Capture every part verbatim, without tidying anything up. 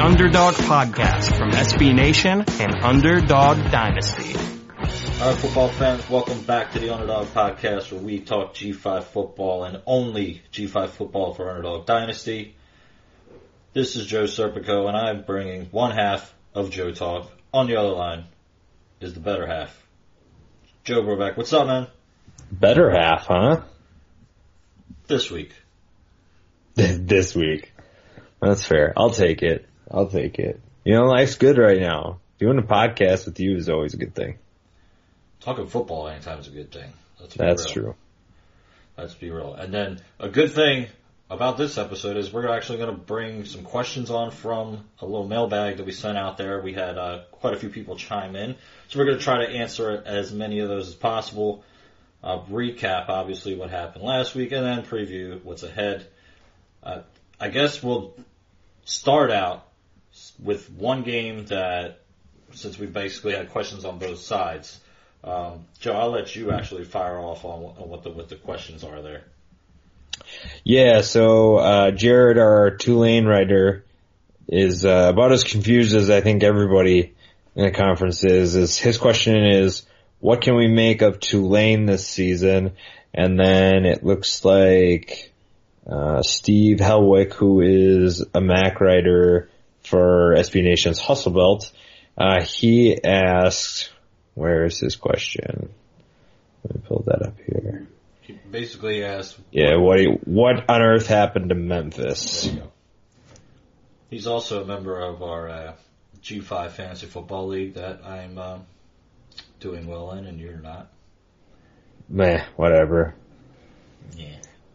Underdog Podcast from S B Nation and Underdog Dynasty. All right, football fans, welcome back to the Underdog Podcast, where we talk G five football and only G five football for Underdog Dynasty. This is Joe Serpico, and I'm bringing one half of Joe Talk. On the other line is the better half, Joe Brobeck. What's up, man? Better half, huh? This week. This week. That's fair. I'll take it. I'll take it. You know, life's good right now. Doing a podcast with you is always a good thing. Talking football anytime is a good thing. Let's be That's real. true. Let's be real. And then a good thing about this episode is we're actually going to bring some questions on from a little mailbag that we sent out there. We had uh, quite a few people chime in. So we're going to try to answer as many of those as possible. Uh, recap, obviously, what happened last week, and then preview what's ahead. Uh, I guess we'll start out with one game that, since we basically had questions on both sides, um, Joe, I'll let you actually fire off on, on what the what the questions are there. Yeah, so uh, Jared, our Tulane writer, is uh, about as confused as I think everybody in the conference is. Is his question is, what can we make of Tulane this season? And then it looks like uh, Steve Helwick, who is a Mac writer for S B Nation's Hustle Belt, uh, he asked, where is his question? Let me pull that up here. He basically asked, Yeah, what what on earth happened to Memphis? There you go. He's also a member of our uh, G five Fantasy Football League that I'm uh, doing well in, and you're not. Meh, whatever. Yeah.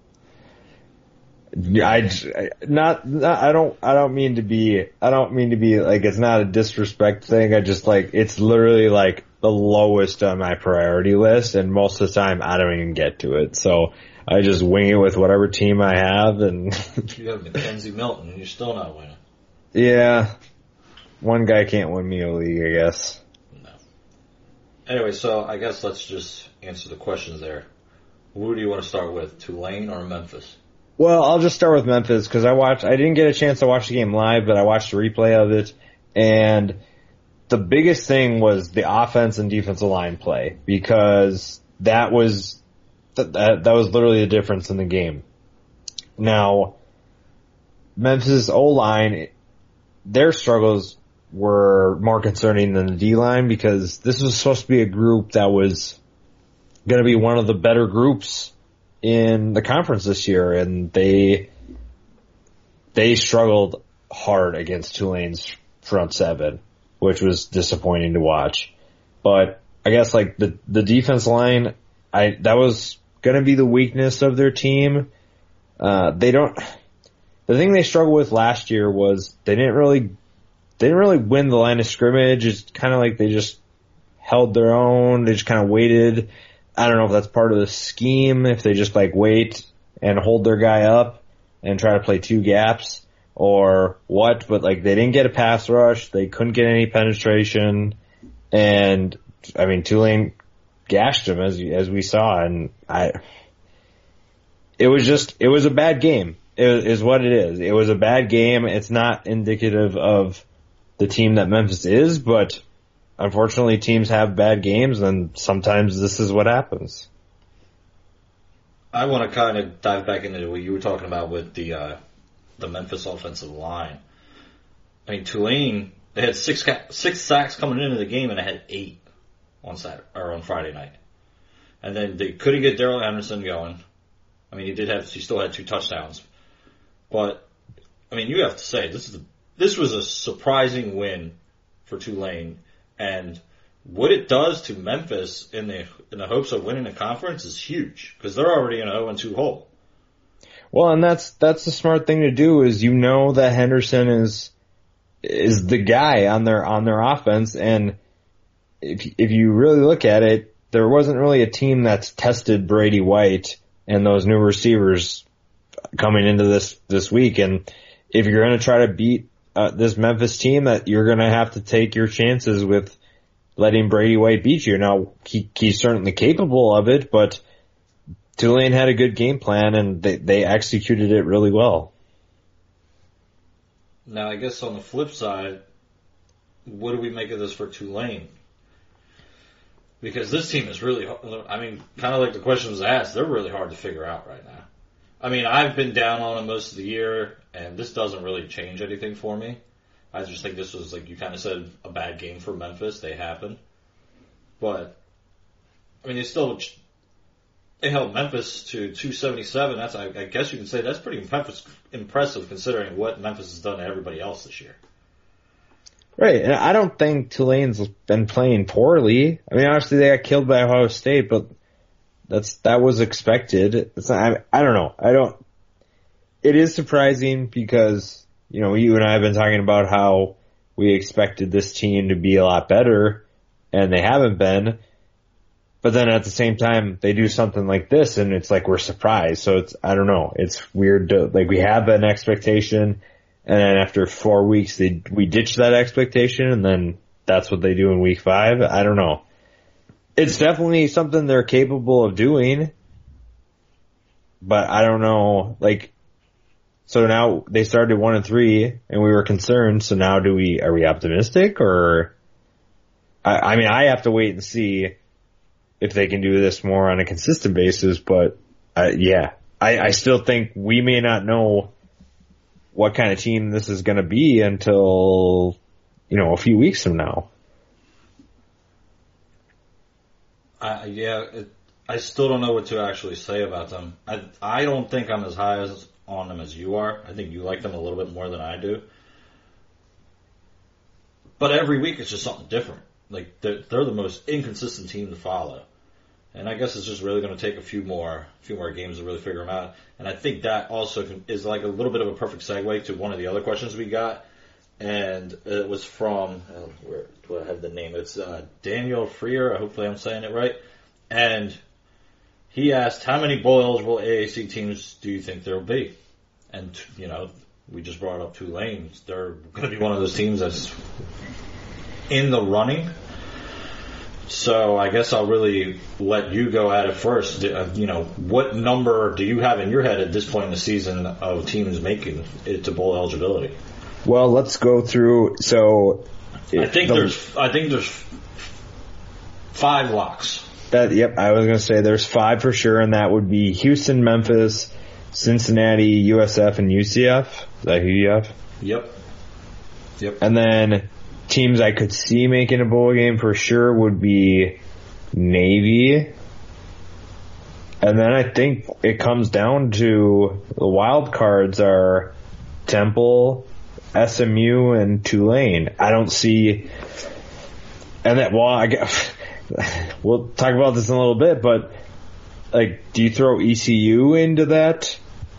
I, I not, not I don't I don't mean to be I don't mean to be like, it's not a disrespect thing. I just like, it's literally like the lowest on my priority list, and most of the time I don't even get to it. So I just wing it with whatever team I have, and You have Mackenzie Milton, and you're still not winning. yeah, one guy can't win me a league, I guess. No. Anyway, so I guess let's just answer the questions there. Who do you want to start with, Tulane or Memphis? Well, I'll just start with Memphis because I watched. I didn't get a chance to watch the game live, but I watched a replay of it, and the biggest thing was the offense and defensive line play, because that was that that, that was literally the difference in the game. Now, Memphis O-line, their struggles were more concerning than the D-line, because this was supposed to be a group that was going to be one of the better groups in the conference this year, and they they struggled hard against Tulane's front seven, which was disappointing to watch. But I guess like the the defense line, I that was going to be the weakness of their team. Uh, they don't. The thing they struggled with last year was they didn't really they didn't really win the line of scrimmage. It's kind of like they just held their own. They just kind of waited. I don't know if that's part of the scheme, if they just like wait and hold their guy up and try to play two gaps or what, but like they didn't get a pass rush, they couldn't get any penetration, and I mean Tulane gashed them as as we saw, and I it was just it was a bad game. It is what it is. It was a bad game. It's not indicative of the team that Memphis is, but unfortunately, teams have bad games, and sometimes this is what happens. I want to kind of dive back into what you were talking about with the uh, the Memphis offensive line. I mean, Tulane, they had six six sacks coming into the game, and they had eight on Saturday or on Friday night. And then they couldn't get Darrell Anderson going. I mean, he did have he still had two touchdowns, but I mean, you have to say this is a, this was a surprising win for Tulane. And what it does to Memphis in the in the hopes of winning the conference is huge, because they're already in an oh and two hole. Well, and that's that's the smart thing to do, is you know that Henderson is is the guy on their on their offense, and if if you really look at it, there wasn't really a team that's tested Brady White and those new receivers coming into this this week. And if you're going to try to beat Uh, this Memphis team, that you're going to have to take your chances with letting Brady White beat you. Now, he, he's certainly capable of it, but Tulane had a good game plan, and they, they executed it really well. Now, I guess on the flip side, what do we make of this for Tulane? Because this team is really, I mean, kind of like the question was asked, they're really hard to figure out right now. I mean, I've been down on them most of the year, and this doesn't really change anything for me. I just think this was, like you kind of said, a bad game for Memphis. They happened. But, I mean, they still, they held Memphis to two seventy-seven. That's, I, I guess you can say that's pretty impressive considering what Memphis has done to everybody else this year. Right, and I don't think Tulane's been playing poorly. I mean, obviously they got killed by Ohio State, but that's that was expected. It's not, I, I don't know. I don't. It is surprising because you know you and I have been talking about how we expected this team to be a lot better, and they haven't been. But then at the same time, they do something like this, and it's like we're surprised. So it's I don't know. It's weird. To, like we have an expectation. And then after four weeks, they, we ditch that expectation, and then that's what they do in week five. I don't know. It's definitely something they're capable of doing, but I don't know. Like, so now they started one and three, and we were concerned. So now, do we are we optimistic, or? I, I mean, I have to wait and see if they can do this more on a consistent basis. But uh, yeah, I, I still think we may not know what kind of team this is going to be until, you know, a few weeks from now. Uh, yeah, it, I still don't know what to actually say about them. I I don't think I'm as high as on them as you are. I think you like them a little bit more than I do. But every week it's just something different. Like they're, they're the most inconsistent team to follow. And I guess it's just really going to take a few more, few more games to really figure them out. And I think that also can, is like a little bit of a perfect segue to one of the other questions we got. And it was from, oh, where do I have the name? It's uh, Daniel Freer. Hopefully I'm saying it right. And he asked, how many bowl eligible A A C teams do you think there will be? And, you know, we just brought up Tulane. They're going to be one of those teams that's in the running. So I guess I'll really let you go at it first. You know, what number do you have in your head at this point in the season of teams making it to bowl eligibility? Well, let's go through. So I think the, there's I think there's five locks. That yep, I was going to say there's five for sure, and that would be Houston, Memphis, Cincinnati, U S F, and U C F. Is that who you have? Yep. Yep. And then teams I could see making a bowl game for sure would be Navy. And then I think it comes down to the wild cards are Temple, S M U, and Tulane. I don't see, and that, well, I guess, we'll talk about this in a little bit, but like, do you throw E C U into that?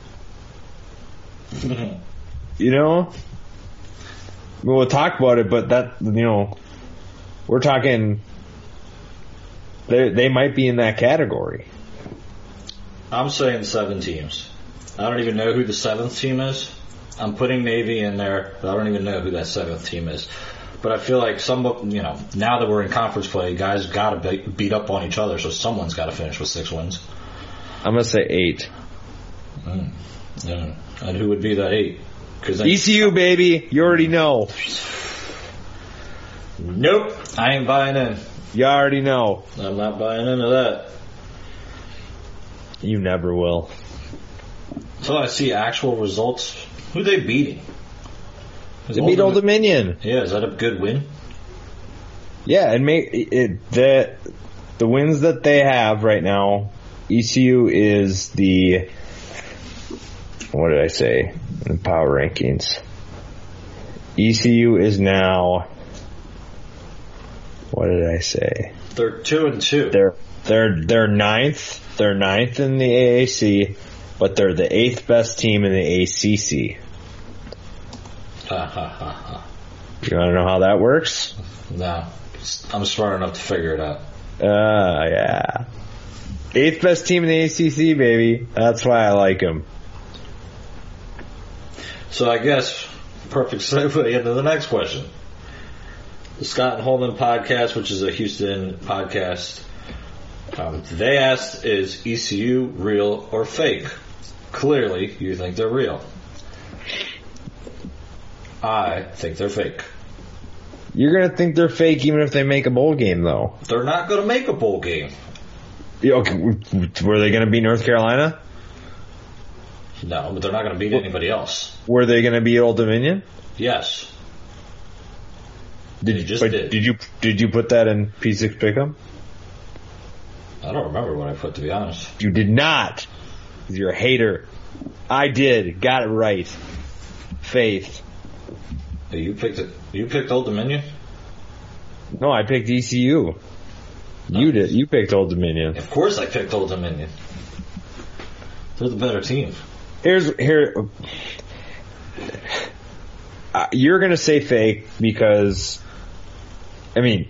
You know? We'll talk about it, but that, you know, we're talking, they they might be in that category. I'm saying seven teams. I don't even know who the seventh team is. I'm putting Navy in there, but I don't even know who that seventh team is. But I feel like some, you know, now that we're in conference play, guys got to be, beat up on each other, so someone's got to finish with six wins. I'm going to say eight. Mm. Yeah. And who would be that eight? E C U, baby. You already know. Nope. I ain't buying in. You already know. I'm not buying into that. You never will. So I see actual results. Who are they beating? Is they beat Old Dominion. Yeah, is that a good win? Yeah, and make it the the wins that they have right now. E C U is the, what did I say in the power rankings? E C U is now, what did I say? They're two and two. They're they're they're ninth. They're ninth in the A A C, but they're the eighth best team in the A C C. Ha ha ha ha. You want to know how that works? No, I'm smart enough to figure it out. Ah, uh, yeah. Eighth best team in the A C C, baby. That's why I like them. So I guess, perfect segue into the next question. The Scott and Holman podcast, which is a Houston podcast, um, they asked, is E C U real or fake? Clearly, you think they're real. I think they're fake. You're gonna think they're fake even if they make a bowl game, though. They're not going to make a bowl game. Yeah, okay, were they gonna beat North Carolina? No, but they're not going to beat anybody else. Were they gonna beat Old Dominion? Yes. Did They you just but did. did you did you put that in P six Pick'em? I don't remember what I put, to be honest. You did not. You're a hater. I did. Got it right. Faith. Hey, You picked it. You picked Old Dominion? No, I picked E C U. You did. You picked Old Dominion. Of course I picked Old Dominion. They're the better team. Here's here. Uh, you're gonna say fake because, I mean,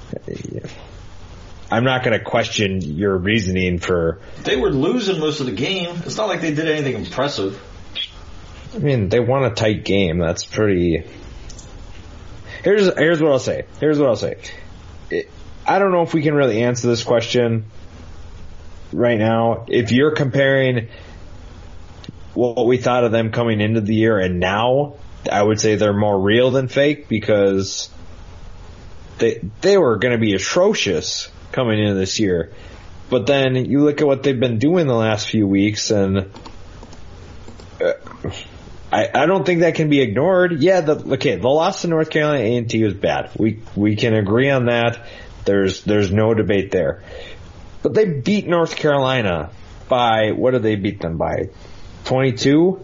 I'm not gonna question your reasoning for. They were losing most of the game. It's not like they did anything impressive. I mean, they won a tight game. That's pretty. Here's here's what I'll say. Here's what I'll say. It, I don't know if we can really answer this question right now. If you're comparing what we thought of them coming into the year and now, I would say they're more real than fake because they they were going to be atrocious coming into this year. But then you look at what they've been doing the last few weeks, and uh, I, I don't think that can be ignored. Yeah, the, okay, the loss to North Carolina A and T was bad. We we can agree on that. There's there's no debate there. But they beat North Carolina by, what did they beat them by? twenty-two?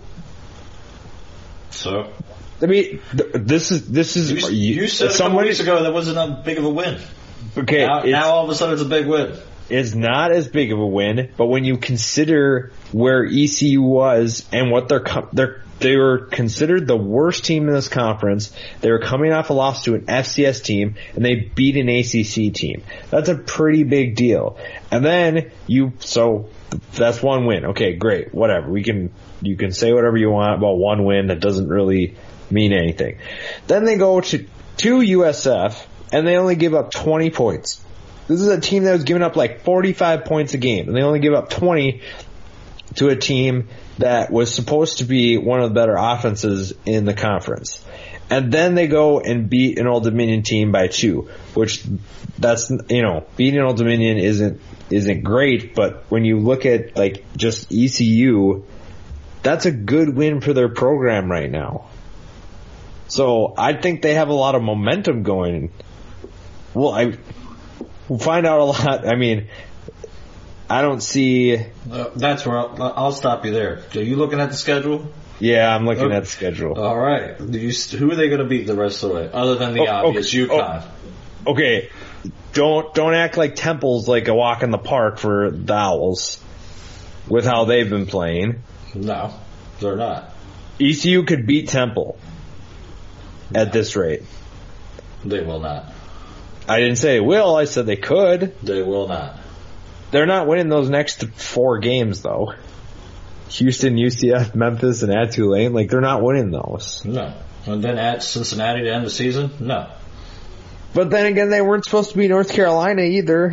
So I mean, th- this is this is you, you said a couple somebody- weeks ago that wasn't that big of a win. Okay, Now, it's, now all of a sudden it's a big win. it's not as big of a win, but when you consider where E C U was and what they're com- they're they were considered the worst team in this conference. They were coming off a loss to an F C S team, and they beat an A C C team. That's a pretty big deal. And then you, so that's one win. Okay, great, whatever. We can, you can say whatever you want about one win. That doesn't really mean anything. Then they go to to U S F, and they only give up twenty points. This is a team that was giving up like forty-five points a game, and they only give up twenty to a team that was supposed to be one of the better offenses in the conference. And then they go and beat an Old Dominion team by two, which that's, you know, beating Old Dominion isn't, isn't great, but when you look at like just E C U, that's a good win for their program right now. So I think they have a lot of momentum going. Well, I, we'll find out a lot. I mean, I don't see. Uh, that's where I'll, I'll stop you there. Are you looking at the schedule? Yeah, I'm looking Okay. at the schedule. All right. Do you, who are they going to beat the rest of the way, other than the Oh, obvious okay. UConn? Oh, okay, don't don't act like Temple's like a walk in the park for the Owls with how they've been playing. No, they're not. E C U could beat Temple at this rate. They will not. I didn't say they will. I said they could. They will not. They're not winning those next four games though. Houston, U C F, Memphis, and at Tulane, like they're not winning those. No. And then at Cincinnati to end the season? No. But then again, they weren't supposed to be North Carolina either.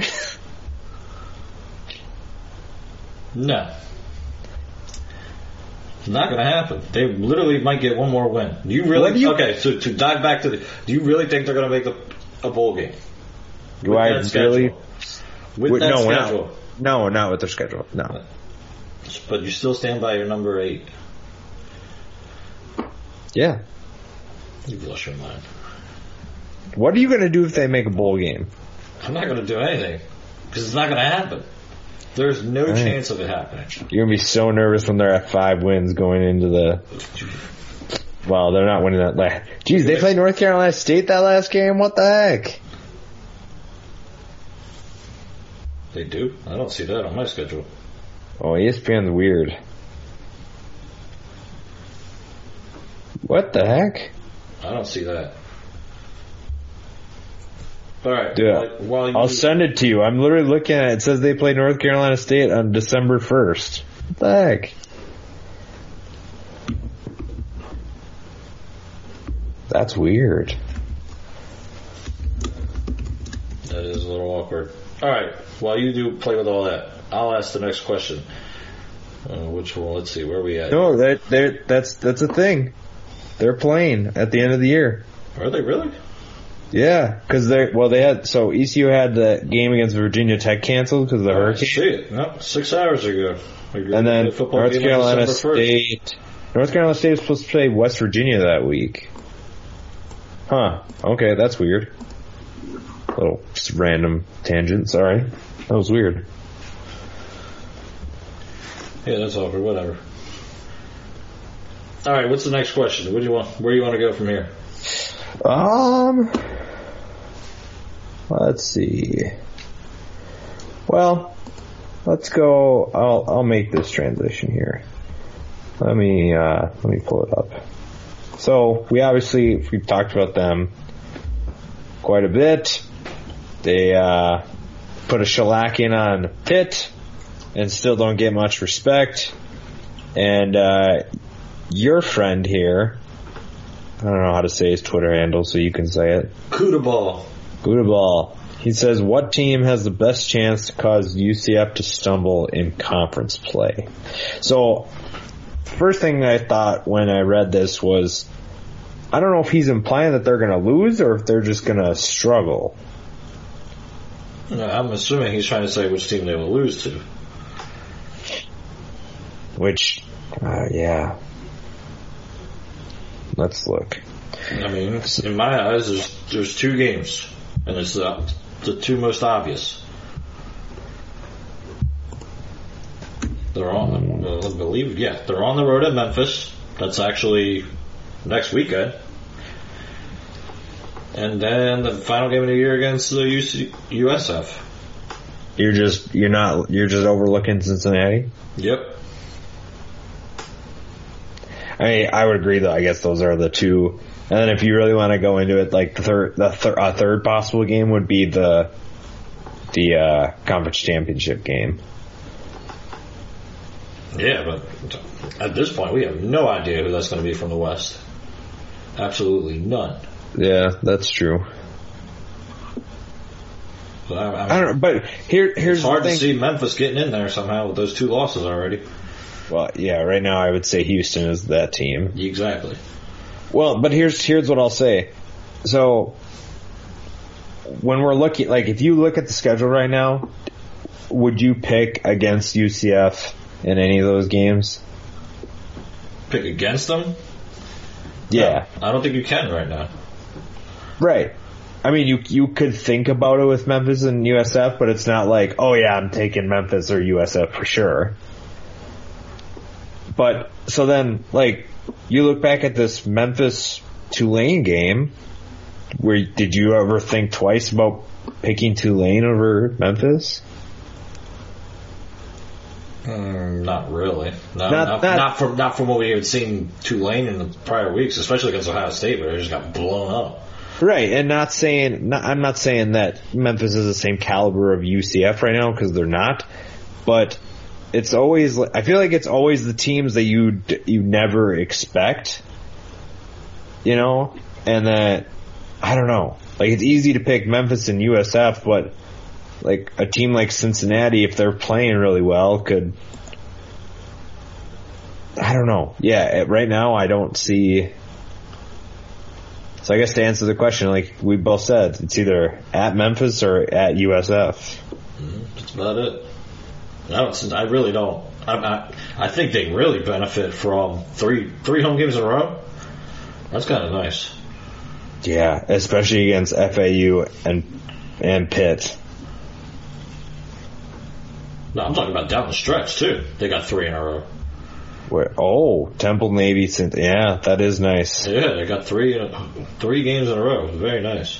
No. It's not going to happen. They literally might get one more win. Do you really? What do you- okay, so to dive back to the, do you really think they're going to make a, a bowl game? Do With I that schedule? really? With Wait, that no, we're schedule. not. No, not with their schedule. No. But you still stand by your number eight. Yeah. You've lost your mind. What are you going to do if they make a bowl game? I'm not going to do anything because it's not going to happen. There's no Right. chance of it happening. You're going to be so nervous when they're at five wins going into the... Well, they're not winning that last... Jeez, they played North Carolina State that last game? What the heck? They do? I don't see that on my schedule. Oh, E S P N's weird. What the heck? I don't see that. All right. Dude, While, while you, I'll send it to you. I'm literally looking at it. It says they played North Carolina State on December first. What the heck? That's weird. That is a little awkward. All right. While you do play with all that, I'll ask the next question. Uh, which one? Let's see. Where are we at? No, that that that's that's a thing. They're playing at the end of the year. Are they really? Yeah, because they well they had so E C U had the game against Virginia Tech canceled because of the Oh, hurricane. I see it. No, six hours ago. And then The football North game on Carolina December first. State. North Carolina State was supposed to play West Virginia that week. Huh. Okay, that's weird. Little just random tangent. Sorry, that was weird. Yeah, that's awkward. Whatever. All right, what's the next question? What do you want? Where do you want to go from here? Um, let's see. Well, let's go. I'll I'll make this transition here. Let me uh, let me pull it up. So we obviously we've talked about them quite a bit. They uh, put a shellacking on Pitt and still don't get much respect. And uh, your friend here, I don't know how to say his Twitter handle, so you can say it. Cuda ball. Buddha Ball. He says, what team has the best chance to cause U C F to stumble in conference play? So, first thing I thought when I read this was, I don't know if he's implying that they're going to lose or if they're just going to struggle. No, I'm assuming he's trying to say which team they will lose to. Which, uh, yeah. Let's look. I mean, in my eyes, there's there's two games, and it's the, the two most obvious. They're on, uh, I believe, yeah, they're on the road at Memphis. That's actually next weekend. And then the final game of the year against the U C, U S F. You're just, you're not, you're just overlooking Cincinnati? Yep. I mean, I would agree though. I guess those are the two. And then if you really want to go into it, like the third, the thir- uh, third possible game would be the the uh, conference championship game. Yeah, but at this point, we have no idea who that's going to be from the West. Absolutely none. Yeah, that's true. But I, I, mean, I don't know, but here, here's it's hard the to thing. see Memphis getting in there somehow with those two losses already. Well, yeah, right now I would say Houston is that team. Exactly. Well, but here's here's what I'll say. So when we're looking, like if you look at the schedule right now, would you pick against U C F in any of those games? Pick against them? Yeah. No, I don't think you can right now. Right. I mean, you you could think about it with Memphis and U S F, but it's not like, oh yeah, I'm taking Memphis or U S F for sure. But, so then, like, you look back at this Memphis-Tulane game, where did you ever think twice about picking Tulane over Memphis? Mm, not really. No, Not- not, not- not from not from what we had seen Tulane in the prior weeks, especially against Ohio State, where they just got blown up. Right, and not saying, not, I'm not saying that Memphis is the same caliber of U C F right now, because they're not, but it's always, I feel like it's always the teams that you you never expect, you know, and that, I don't know, like it's easy to pick Memphis and U S F, but like a team like Cincinnati, if they're playing really well, could, I don't know, yeah, right now I don't see. So I guess to answer the question, like we both said, it's either at Memphis or at U S F. Mm-hmm. That's about it. I don't. I really don't. I, I, I think they really benefit from three three home games in a row. That's kind of nice. Yeah, especially against F A U and and Pitt. No, I'm talking about down the stretch too. They got three in a row. Where, oh, Temple Navy. Yeah, that is nice. Yeah, they got three three games in a row. Very nice.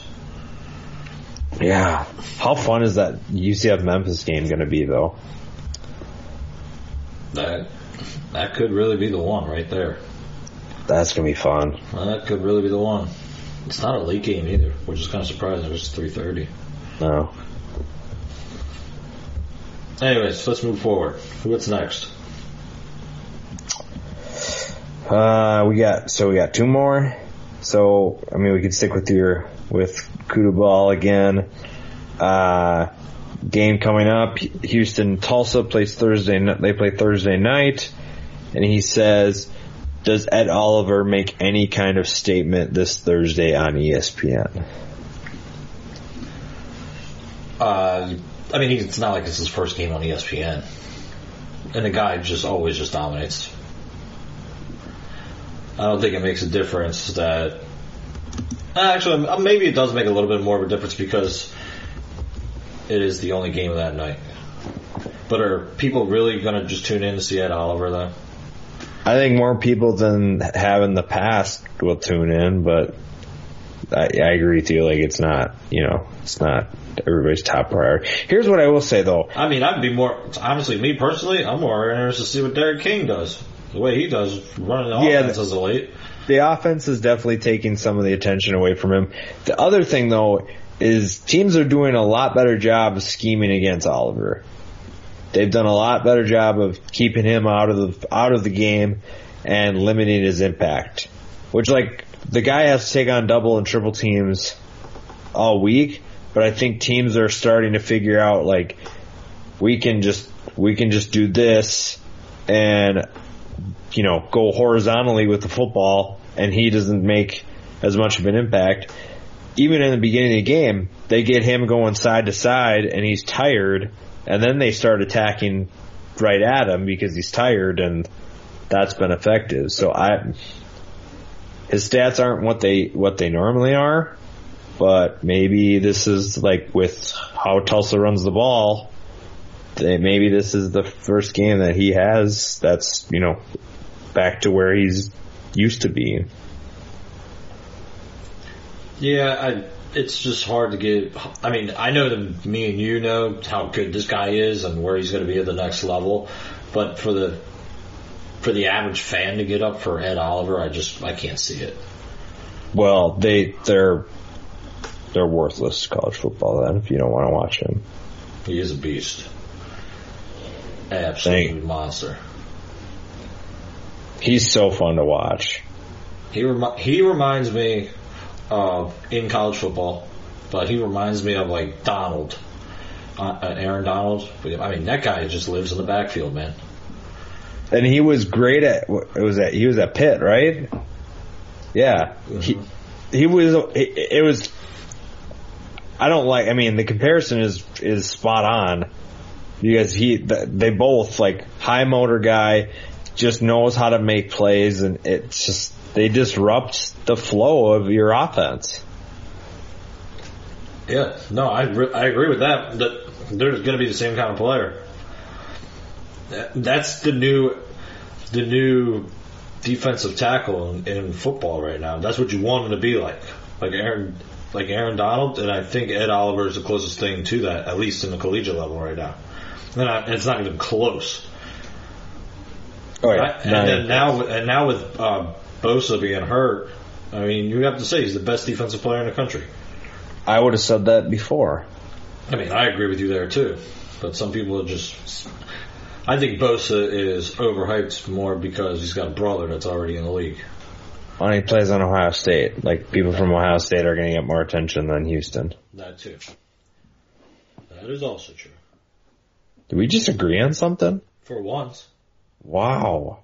Yeah. How fun is that U C F Memphis game going to be, though? That that could really be the one right there. That's going to be fun. That could really be the one. It's not a late game either, which is kind of surprising. It was three thirty. No. Anyways, let's move forward. What's next? Uh, we got so we got two more. So I mean, we could stick with your with Kuda Ball again. Uh, game coming up. Houston Tulsa plays Thursday. They play Thursday night, and he says does Ed Oliver make any kind of statement this Thursday on E S P N? Uh, I mean, it's not like it's his first game on E S P N. And the guy just always just dominates. I don't think it makes a difference that... Actually, maybe it does make a little bit more of a difference because it is the only game of that night. But are people really going to just tune in to see Ed Oliver, though? I think more people than have in the past will tune in, but I, I agree with you. Like, it's not, you know, it's not everybody's top priority. Here's what I will say, though. I mean, I'd be more, honestly, me personally, I'm more interested to see what Derek King does. The way he does running the yeah, offense as a late. The offense is definitely taking some of the attention away from him. The other thing, though, is teams are doing a lot better job of scheming against Oliver. They've done a lot better job of keeping him out of the out of the game and limiting his impact. Which, like, the guy has to take on double and triple teams all week, but I think teams are starting to figure out, like, we can just we can just do this and, you know, go horizontally with the football, and he doesn't make as much of an impact. Even in the beginning of the game, they get him going side to side, and he's tired. And then they start attacking right at him because he's tired, and that's been effective. So I, his stats aren't what they what they normally are, but maybe this is like with how Tulsa runs the ball. They, maybe this is the first game that he has that's, you know, back to where he's used to being. Yeah, I. It's just hard to get. I mean, I know that me and you know how good this guy is and where he's going to be at the next level, but for the for the average fan to get up for Ed Oliver, I just I can't see it. Well, they they're they're worthless college football then if you don't want to watch him. He is a beast, absolute Thank. monster. He's so fun to watch. He remi- he reminds me. Uh, in college football, but he reminds me of like Donald, uh, Aaron Donald. I mean, that guy just lives in the backfield, man. And he was great at it was at he was at Pitt, right? Yeah, mm-hmm. he he was. It, it was. I don't like. I mean, the comparison is is spot on because he they both like high motor guy, just knows how to make plays, and it's just. They disrupt the flow of your offense. Yeah, no, I, re- I agree with that. That there's going to be the same kind of player. That's the new the new defensive tackle in, in football right now. That's what you want him to be like, like Aaron, like Aaron Donald, and I think Ed Oliver is the closest thing to that, at least in the collegiate level right now. And I, it's not even close. Oh yeah, right? and then now and now with. Uh, Bosa being hurt, I mean, you have to say he's the best defensive player in the country. I would have said that before. I mean, I agree with you there too. But some people are just... I think Bosa is overhyped more because he's got a brother that's already in the league. When he plays on Ohio State, like people from Ohio State are going to get more attention than Houston. That too. That is also true. Did we just agree on something? For once. Wow.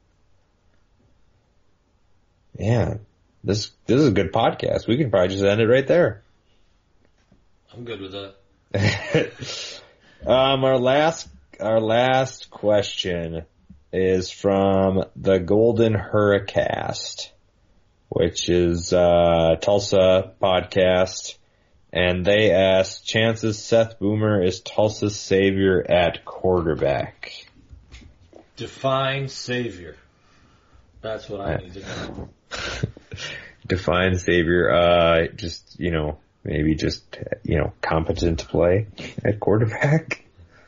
Yeah, this this is a good podcast. We can probably just end it right there. I'm good with that. um, our last our last question is from the Golden Hurricast, which is uh Tulsa podcast, and they asked, chances Seth Boomer is Tulsa's savior at quarterback. Define savior. That's what I need to know. Define savior, uh, just, you know, maybe just, you know, competent to play at quarterback.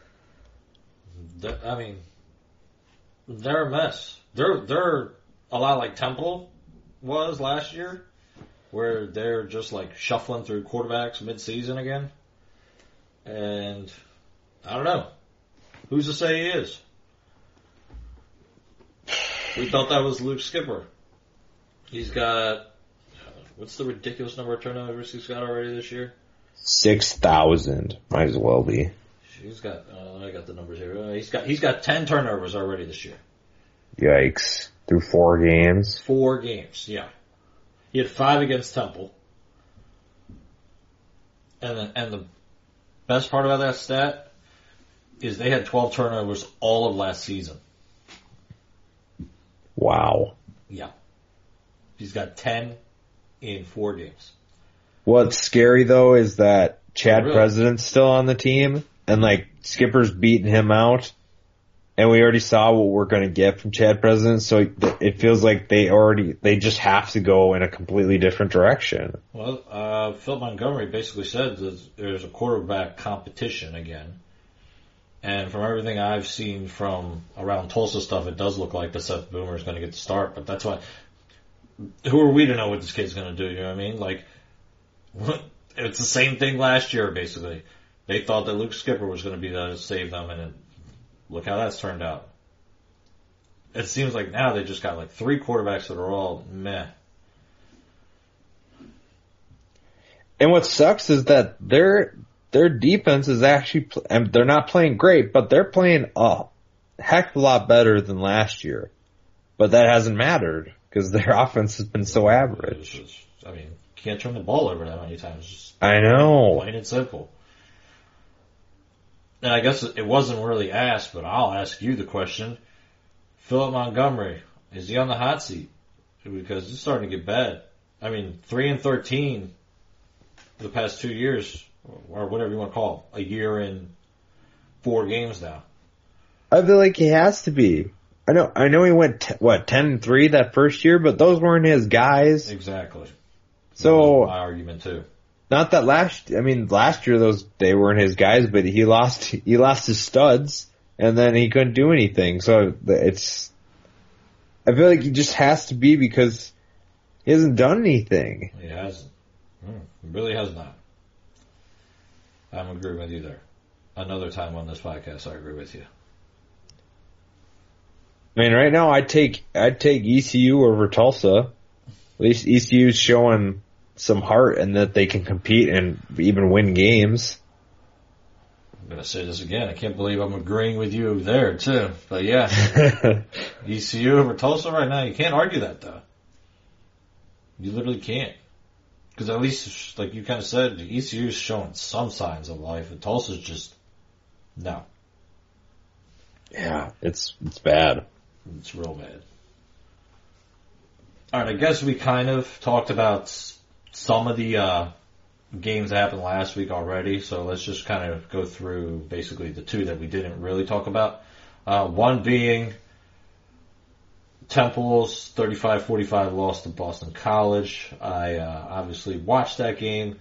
I mean, they're a mess. They're, they're a lot like Temple was last year, where they're just like shuffling through quarterbacks mid-season again. And I don't know. Who's to say he is? We thought that was Luke Skipper. He's got, what's the ridiculous number of turnovers he's got already this year? Six thousand. Might as well be. He's got, uh, I got the numbers here. Uh, he's got, he's got ten turnovers already this year. Yikes. through four games. Four games, yeah. He had five against Temple. And the, and the best part about that stat is they had twelve turnovers all of last season. Wow. Yeah. He's got ten in four games. What's scary though is that Chad Oh, really? President's still on the team, and like Skipper's beating him out, and we already saw what we're going to get from Chad President. So it feels like they already they just have to go in a completely different direction. Well, uh, Phil Montgomery basically said that there's a quarterback competition again. And from everything I've seen from around Tulsa stuff, it does look like the Seth Boomer is going to get the start. But that's why, who are we to know what this kid's going to do? You know what I mean? Like, it's the same thing last year, basically. They thought that Luke Skipper was going to be there to save them, and it, look how that's turned out. It seems like now they just got like three quarterbacks that are all meh. And what sucks is that their their defense is actually, and they're not playing great, but they're playing a heck of a lot better than last year. But that hasn't mattered because their offense has been so average. It's just, I mean, you can't turn the ball over that many times. Just I know. plain and simple. And I guess it wasn't really asked, but I'll ask you the question. Philip Montgomery, is he on the hot seat? Because it's starting to get bad. I mean, three and thirteen the past two years, or whatever you want to call it, a year and four games now. I feel like he has to be. I know. I know he went t- what ten and three that first year, but those weren't his guys. Exactly. So my argument too. Not that last. I mean, last year those they weren't his guys, but he lost. He lost his studs, and then he couldn't do anything. So it's. I feel like he just has to be because he hasn't done anything. He hasn't. Hmm, he really has not. I'm agreeing with you there. Another time on this podcast, I agree with you. I mean, right now I'd take I'd take E C U over Tulsa. At least E C U's showing some heart and that they can compete and even win games. I'm going to say this again. I can't believe I'm agreeing with you there, too. But yeah, E C U over Tulsa right now, you can't argue that, though. You literally can't. Because at least, like you kind of said, E C U's showing some signs of life, and Tulsa's just, no. Yeah, it's it's bad. It's real bad. All right, I guess we kind of talked about some of the uh, games that happened last week already, so let's just kind of go through basically the two that we didn't really talk about. Uh, one being Temple's thirty-five forty-five loss to Boston College. I uh, obviously watched that game.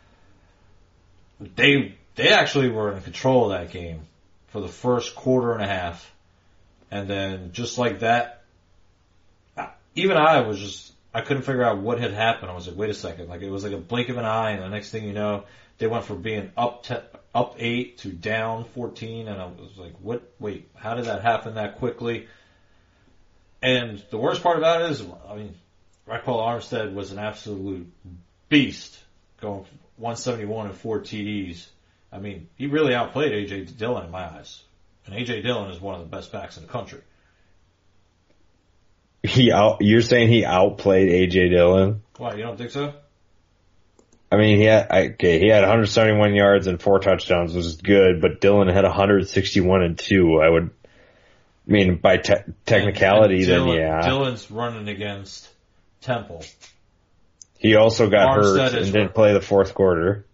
They they actually were in control of that game for the first quarter and a half. And then just like that, even I was just, I couldn't figure out what had happened. I was like, wait a second. Like, it was like a blink of an eye, and the next thing you know, they went from being up te- up eight to down fourteen, and I was like, what, wait, how did that happen that quickly? And the worst part about it is, I mean, Raquel Armstead was an absolute beast, going one seventy-one and four T Ds. I mean, he really outplayed A J Dillon in my eyes. And A J Dillon is one of the best backs in the country. He out. You're saying he outplayed A J Dillon? Why, you don't think so? I mean, he had okay. He had one seventy-one yards and four touchdowns, which is good. But Dillon had one sixty-one and two. I would. I mean, by te- technicality, and, and Dillon, then yeah. Dillon's running against Temple. He also got Armstead hurt and is didn't play the fourth quarter.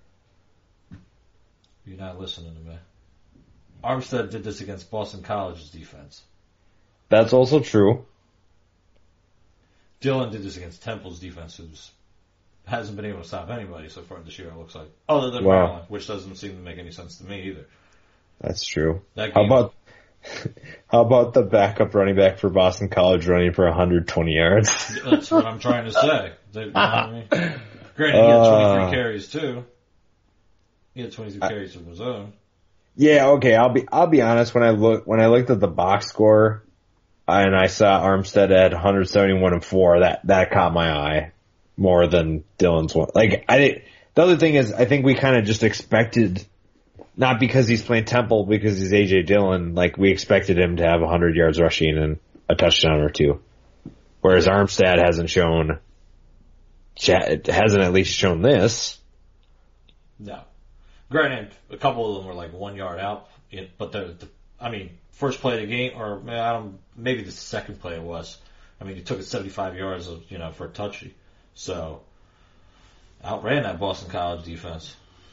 You're not listening to me. Armstead did this against Boston College's defense. That's also true. Dillon did this against Temple's defense, who hasn't been able to stop anybody so far this year, it looks like. Other than Wow. Maryland, which doesn't seem to make any sense to me either. That's true. That How game- about how about the backup running back for Boston College running for one hundred twenty yards? That's what I'm trying to say. They, you know what I mean? Granted, he had twenty-three Uh, carries too. He had twenty-three carries of his own. Yeah, okay. I'll be I'll be honest. When I look when I looked at the box score, and I saw Armstead at one seventy-one and four, that that caught my eye more than Dillon's one. Like I, the other thing is, I think we kind of just expected, not because he's playing Temple, because he's A J Dillon. Like we expected him to have one hundred yards rushing and a touchdown or two. Whereas Armstead hasn't shown, hasn't at least shown this. No. Granted, a couple of them were like one yard out, but the, the I mean, first play of the game, or I don't, maybe the second play it was. I mean, he took it seventy-five yards, of, you know, for a touchy. So, outran that Boston College defense.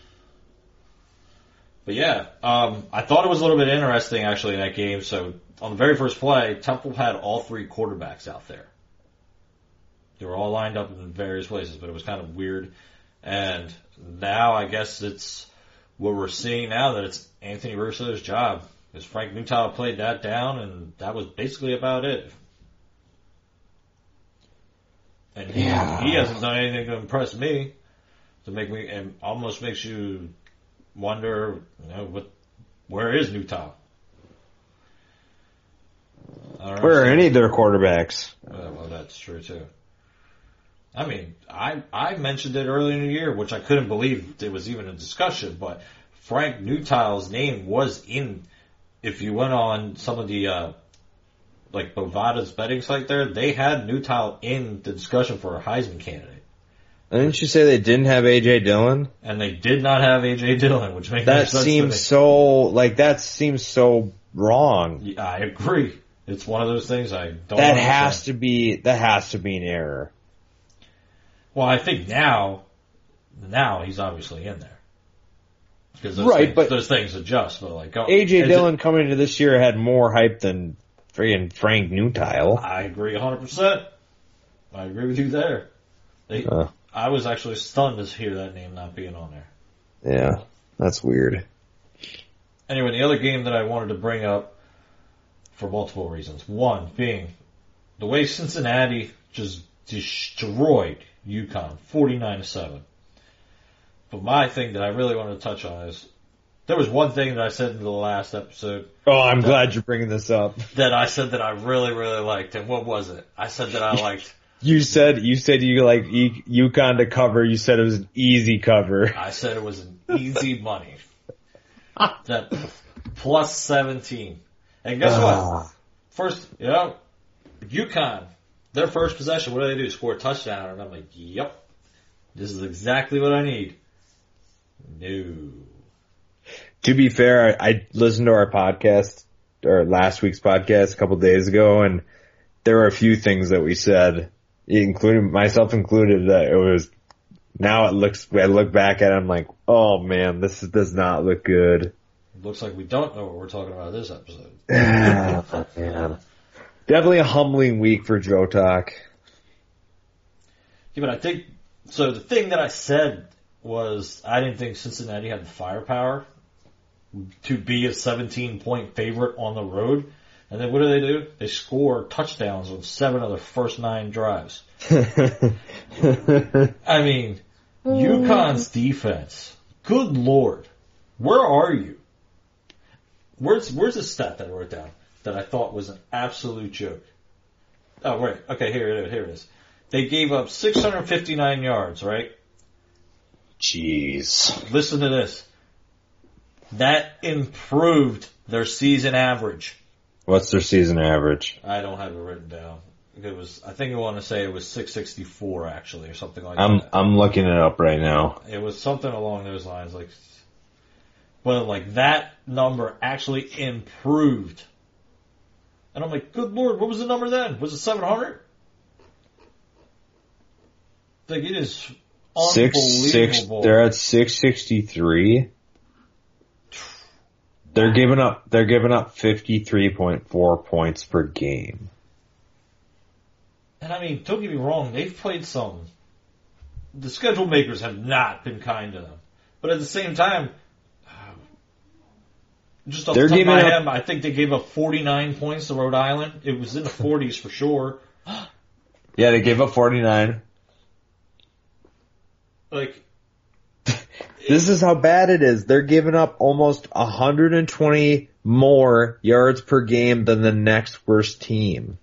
But yeah, um, I thought it was a little bit interesting actually in that game. So, on the very first play, Temple had all three quarterbacks out there. They were all lined up in various places, but it was kind of weird. And now I guess it's what we're seeing now, that it's Anthony Russo's job. Because Frank Newtown played that down, and that was basically about it. And he, Yeah. he hasn't done anything to impress me, to make me, and almost makes you wonder, you know, what, where is Newtown? I don't Where are know. any of their quarterbacks? Well, well, that's true too. I mean, I I mentioned it earlier in the year, which I couldn't believe it was even a discussion, but Frank Newtow's name was in, if you went on some of the, uh, like Bovada's betting site there, they had Newtown in the discussion for a Heisman candidate. Didn't you say they didn't have A J Dillon? And they did not have A J Dillon, which makes no That sense to seems me. so, like, that seems so wrong. Yeah, I agree. It's one of those things I don't That understand. has to be, that has to be an error. Well, I think now, now he's obviously in there. Because those, Right, things, but- those things adjust, but like, oh, A J is Dillon coming into this year had more hype than friggin' Frank it- Newtile. I agree one hundred percent. I agree with you there. They, Uh. I was actually stunned to hear that name not being on there. Yeah, that's weird. Anyway, the other game that I wanted to bring up for multiple reasons. One being the way Cincinnati just destroyed UConn, forty-nine to seven. But my thing that I really wanted to touch on is, there was one thing that I said in the last episode Oh, I'm glad you're bringing this up. that I said that I really, really liked. And what was it? I said that I liked, You said, you said you like e- UConn to cover, you said it was an easy cover. I said it was an easy money. That plus seventeen. And guess what? Ah. First, you know, UConn, their first possession, what do they do? Score a touchdown. And I'm like, yep, this is exactly what I need. No. To be fair, I, I listened to our podcast, or last week's podcast a couple days ago, and there were a few things that we said, including myself included, that it was, now it looks, I look back at it, I'm like, oh man, this is, does not look good. Looks like we don't know what we're talking about this episode. Oh, man. Definitely a humbling week for Joe Talk. Yeah, but I think, so the thing that I said was I didn't think Cincinnati had the firepower to be a seventeen point favorite on the road. And then what do they do? They score touchdowns on seven of their first nine drives. I mean, UConn's defense, good lord, where are you? Where's where's the stat that I wrote down that I thought was an absolute joke? Oh, right. Okay, here it is. Here it is. They gave up six hundred fifty-nine yards, right? Jeez. Listen to this. That improved their season average. What's their season average? I don't have it written down. It was, I think I want to say it was six sixty-four actually, or something like I'm, that. I'm looking it up right now. It was something along those lines, like, but like that number actually improved. And I'm like, good lord, what was the number then? Was it seven hundred? Like, it is Six, six, unbelievable. they're at six sixty-three. They're giving up, they're giving up fifty-three point four points per game. And I mean, don't get me wrong, they've played some. The schedule makers have not been kind to them. But at the same time, just off They're the top of giving my up- head, I think they gave up forty-nine points to Rhode Island. It was in the forties for sure. Yeah, they gave up forty-nine. Like, This is how bad it is. They're giving up almost one hundred twenty more yards per game than the next worst team.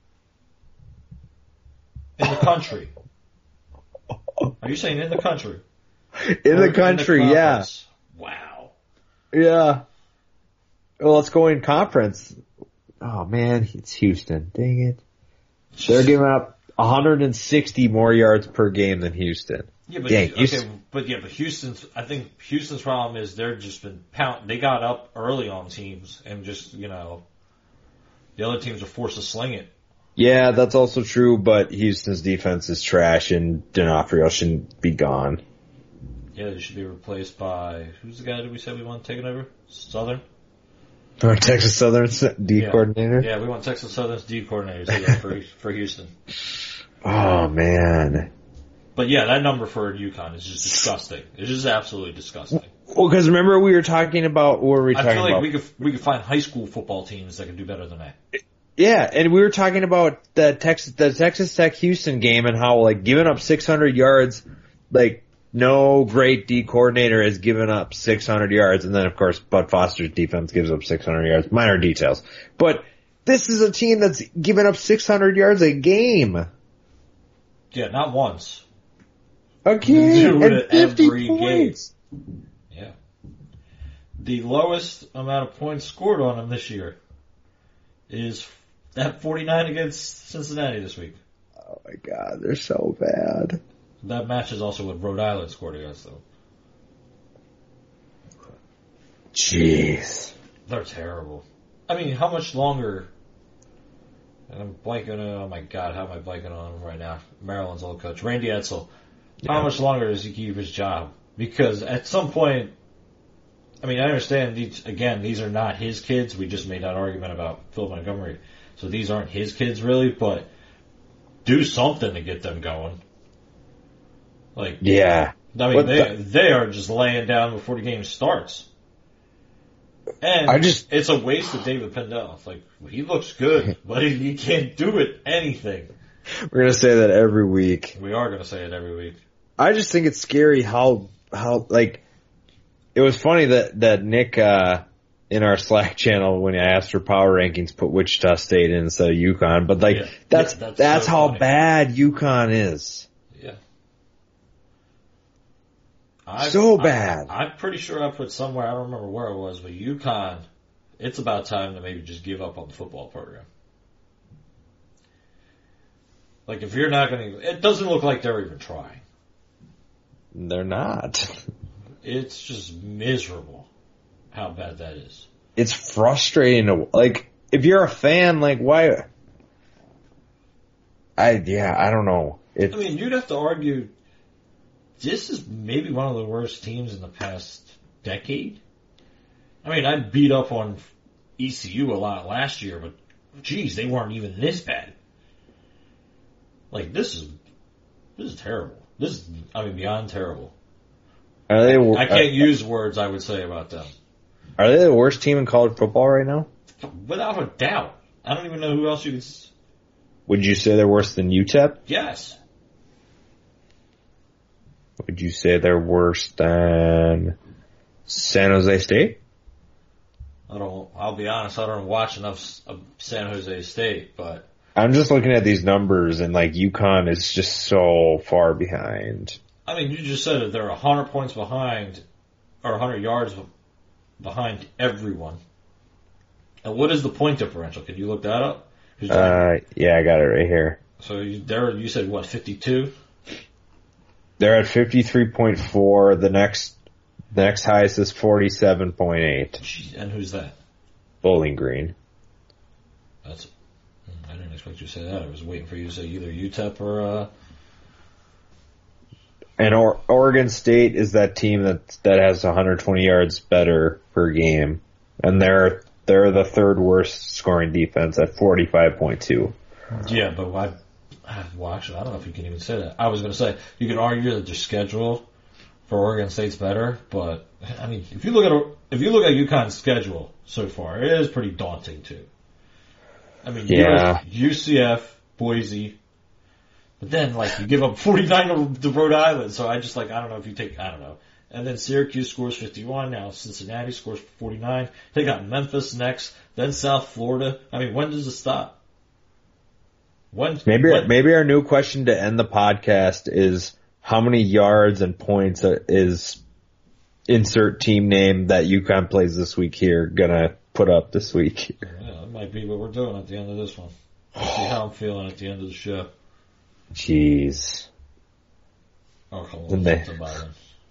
in the country. Are you saying in the country? In Or the country, yeah. conference? Wow. Yeah. Well, let's go in conference. Oh man, it's Houston. Dang it. They're giving up one hundred sixty more yards per game than Houston. Yeah, but Dang, okay, Houston. but yeah, but Houston's. I think Houston's problem is they're just been pound. They got up early on teams and just you know, the other teams are forced to sling it. Yeah, that's also true, but Houston's defense is trash, and D'Onofrio shouldn't be gone. Yeah, they should be replaced by who's the guy that we said we want taking over? Southern. Or Texas Southern D yeah. coordinator. Yeah, we want Texas Southern's D coordinator yeah, for for Houston. Oh man. But yeah, that number for UConn is just disgusting. It's just absolutely disgusting. Well, because remember we were talking about what were we I talking feel like about? we could we could find high school football teams that can do better than that. Yeah, and we were talking about the Texas the Texas Tech Houston game and how like giving up six hundred yards, like no great D coordinator has given up six hundred yards, and then of course Bud Foster's defense gives up six hundred yards. Minor details, but this is a team that's given up six hundred yards a game. Yeah, not once. Again, and fifty every points. Game. Yeah. The lowest amount of points scored on them this year is at forty-nine against Cincinnati this week. Oh my god, they're so bad. That matches also what Rhode Island scored against them. Jeez. They're terrible. I mean, how much longer... And I'm blanking, oh my god, how am I blanking on him right now? Maryland's old coach, Randy Edsall. How Yeah. much longer does he keep his job? Because at some point, I mean, I understand, these, again, these are not his kids. We just made that argument about Phil Montgomery. So these aren't his kids really, but do something to get them going. Like, Yeah. I mean, What they the- they are just laying down before the game starts. And I just- it's a waste of David Pendel. It's like, he looks good, but he, he can't do it anything. We're gonna say that every week. We are going to say it every week. I just think it's scary how, how, like, it was funny that, that Nick, uh, in our Slack channel, when I asked for power rankings, put Wichita State in instead of UConn, but like, Yeah. that's, Yeah, that's that's so how funny. bad UConn is. Yeah. I, So bad. I, I'm pretty sure I put somewhere, I don't remember where it was, but UConn, it's about time to maybe just give up on the football program. Like, if you're not going to, it doesn't look like they're even trying. They're not. It's just miserable how bad that is. It's frustrating to, like, if you're a fan, like, why? I, yeah, I don't know. It, I mean, you'd have to argue this is maybe one of the worst teams in the past decade. I mean, I beat up on E C U a lot last year, but geez, they weren't even this bad. Like, this is, this is terrible. This is, I mean, beyond terrible. are they, I can't are, use words I would say about them. are they the worst team in college football right now? Without a doubt. I don't even know who else you could, s- Would you say they're worse than U T E P? yes. Would you say they're worse than San Jose State? I don't, I'll be honest, I don't watch enough of San Jose State, but I'm just looking at these numbers and like UConn is just so far behind. I mean, you just said that they're one hundred points behind, or one hundred yards behind everyone. And what is the point differential? Can you look that up? 'Cause you- Uh, yeah, I got it right here. so you, there, you said what, fifty-two? They're at fifty-three point four. The next, the next highest is forty-seven point eight. Jeez, and who's that? Bowling Green. That's, I didn't expect you to say that. I was waiting for you to say either U T E P or, uh, And or- Oregon State is that team that that has one hundred twenty yards better per game, and they're they're the third worst scoring defense at forty-five point two. yeah, but I, well, actually, I don't know if you can even say that. I was going to say, you can argue that their schedule for Oregon State's better, but, I mean, if you look at, if you look at UConn's schedule so far, it is pretty daunting too. I mean, Yeah. U C F, Boise, but then, like, you give up forty-nine to, to Rhode Island, so I just, like, I don't know if you take, I don't know. And then Syracuse scores fifty-one, now Cincinnati scores forty-nine. They got Memphis next, then South Florida. I mean, when does it stop? When, Maybe when, maybe our new question to end the podcast is how many yards and points is insert team name that UConn plays this week here gonna put up this week? Yeah, that might be what we're doing at the end of this one. We'll see how I'm feeling at the end of the show. Jeez. Oh, come Didn't on, they? something about him.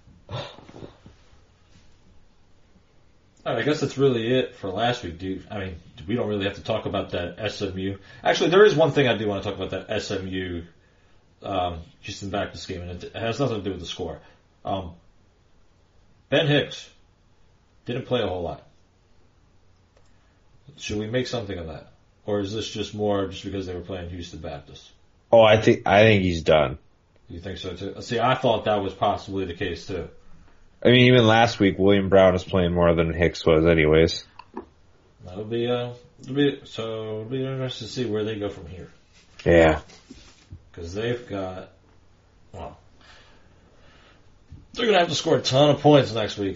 All right, I guess that's really it for last week, dude. I mean, we don't really have to talk about that S M U. Actually, there is one thing I do want to talk about that S M U um, Houston Baptist game, and it has nothing to do with the score. Um, Ben Hicks didn't play a whole lot. Should we make something of that? Or is this just more just because they were playing Houston Baptist? Oh, I think I think he's done. You think so too? See, I thought that was possibly the case too. I mean, even last week, William Brown is playing more than Hicks was, anyways. That'll be uh, it'll be so it'll be interesting to see where they go from here. Yeah. Because they've got, well, they're gonna have to score a ton of points next week.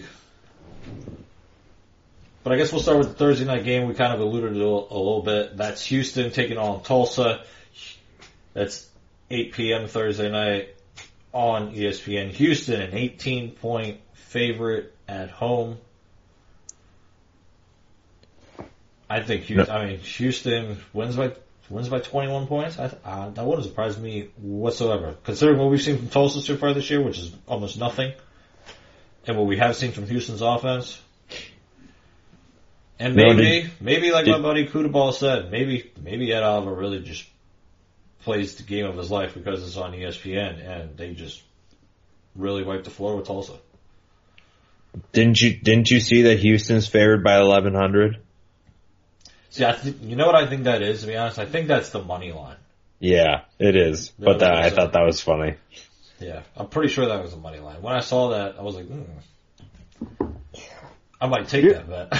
But I guess we'll start with the Thursday night game. We kind of alluded to it a little bit. That's Houston taking on Tulsa. That's eight p.m. Thursday night on E S P N. Houston, an eighteen-point favorite at home. I think Houston, I mean, Houston wins by wins by twenty-one points. I, uh, that wouldn't surprise me whatsoever, considering what we've seen from Tulsa so far this year, which is almost nothing, and what we have seen from Houston's offense. And maybe, no, did, maybe like did, my buddy Kudabal said, maybe maybe Ed Oliver really just plays the game of his life because it's on E S P N, and they just really wiped the floor with Tulsa. Didn't you Didn't you see that Houston's favored by eleven hundred? See, I th- you know what I think that is. To be honest, I think that's the money line. Yeah, it is. That but that, I a, thought that was funny. Yeah, I'm pretty sure that was the money line. When I saw that, I was like, hmm. I might take that bet.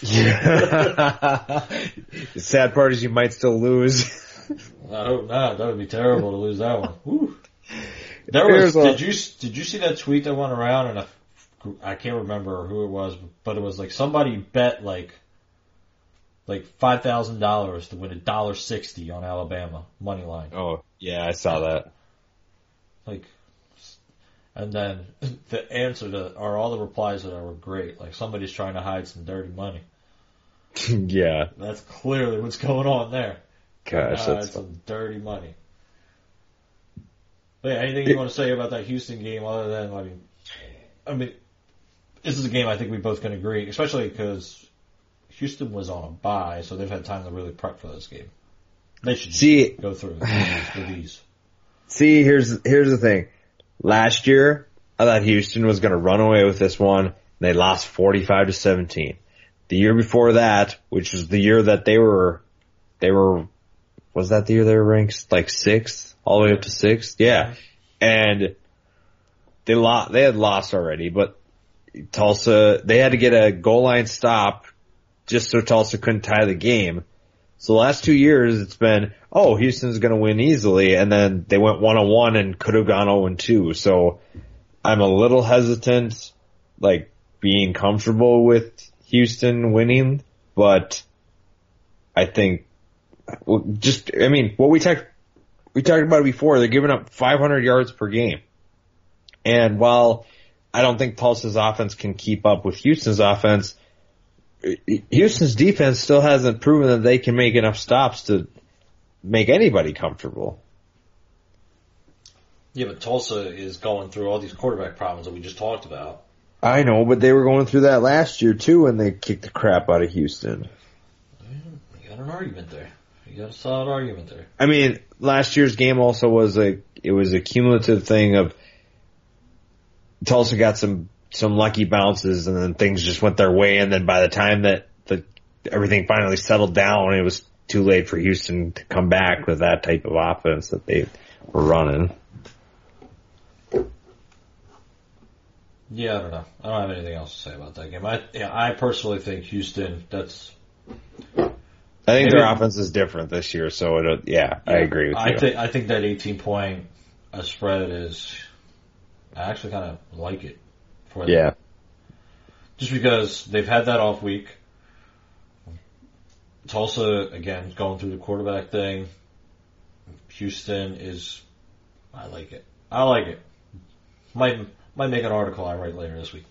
Yeah. The sad part is you might still lose. I hope not. That would be terrible to lose that one. Woo. There was. Did you did you see that tweet that went around? And I, I can't remember who it was, but it was like somebody bet like like five thousand dollars to win a dollar sixty on Alabama money line. Oh yeah, I saw that. Like, and then the answer to or all the replies to that were great. Like somebody's trying to hide some dirty money. Yeah, that's clearly what's going on there. Gosh, uh, that's some fun. Dirty money. But yeah, anything you want to say about that Houston game other than, I mean, I mean, this is a game I think we both can agree, especially because Houston was on a bye, so they've had time to really prep for this game. They should see go through with these. See, here's here's the thing. Last year, I thought Houston was going to run away with this one, and they lost forty-five to seventeen. The year before that, which was the year that they were, they were, was that the year they were ranked like sixth, all the way up to sixth? Yeah. And they lost, they had lost already, but Tulsa, they had to get a goal line stop just so Tulsa couldn't tie the game. So the last two years, it's been, oh, Houston's going to win easily, and then they went one on one and could have gone oh and two. So I'm a little hesitant, like, being comfortable with Houston winning, but I think just, I mean, what we talked, we talked about it before, they're giving up five hundred yards per game. And while I don't think Tulsa's offense can keep up with Houston's offense, Houston's defense still hasn't proven that they can make enough stops to make anybody comfortable. Yeah, but Tulsa is going through all these quarterback problems that we just talked about. I know, but they were going through that last year too when they kicked the crap out of Houston. You got an argument there. You got a solid argument there. I mean, last year's game also was a, it was a cumulative thing of Tulsa got some, some lucky bounces and then things just went their way, and then by the time that the, everything finally settled down, it was too late for Houston to come back with that type of offense that they were running. Yeah, I don't know. I don't have anything else to say about that game. I yeah, I personally think Houston, that's... I think maybe, their offense is different this year, so it, yeah, yeah, I agree with I you. Think, I think that eighteen-point uh, spread is... I actually kind of like it for them. Yeah. Just because they've had that off week. Tulsa, again, going through the quarterback thing. Houston is... I like it. I like it. Might... Might make an article I write later this week.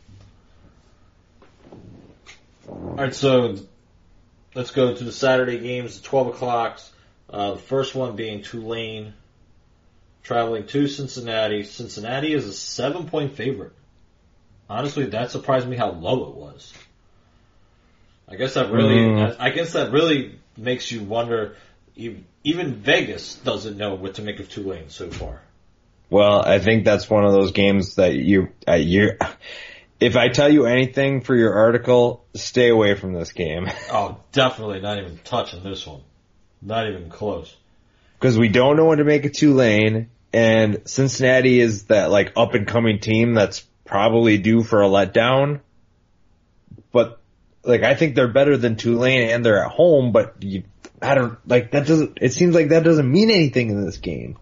Alright, so let's go to the Saturday games, the twelve o'clocks. Uh, the first one being Tulane traveling to Cincinnati. Cincinnati is a seven-point favorite. Honestly, that surprised me how low it was. I guess that really, mm. I guess that really makes you wonder. Even Vegas doesn't know what to make of Tulane so far. Well, I think that's one of those games that you, uh, you. If I tell you anything for your article, stay away from this game. Oh, definitely not even touching this one. Not even close. Because we don't know what to make of Tulane, and Cincinnati is that like up and coming team that's probably due for a letdown. But like I think they're better than Tulane, and they're at home. But you, I don't like that. Doesn't it seems like that doesn't mean anything in this game?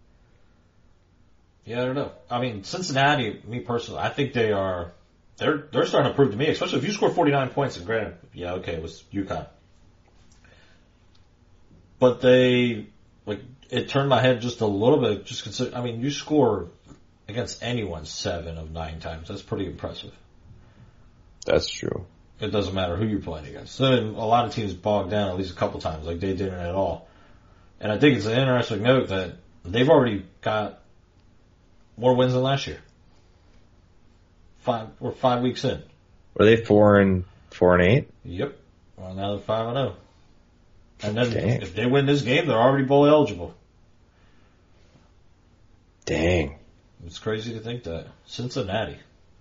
Yeah, I don't know. I mean, Cincinnati, me personally, I think they are. They're they're starting to prove to me, especially if you score forty-nine points. And granted, yeah, okay, it was UConn, but they like it turned my head just a little bit. Just consider, I mean, you score against anyone seven of nine times. That's pretty impressive. That's true. It doesn't matter who you're playing against. So a lot of teams bogged down at least a couple times, like they didn't at all. And I think it's an interesting note that they've already got more wins than last year. Five, we're five weeks in. Were they four and four and eight? Yep. Well, now they're five and zero. And then Dang. if they win this game, they're already bowl eligible. Dang. It's crazy to think that. Cincinnati.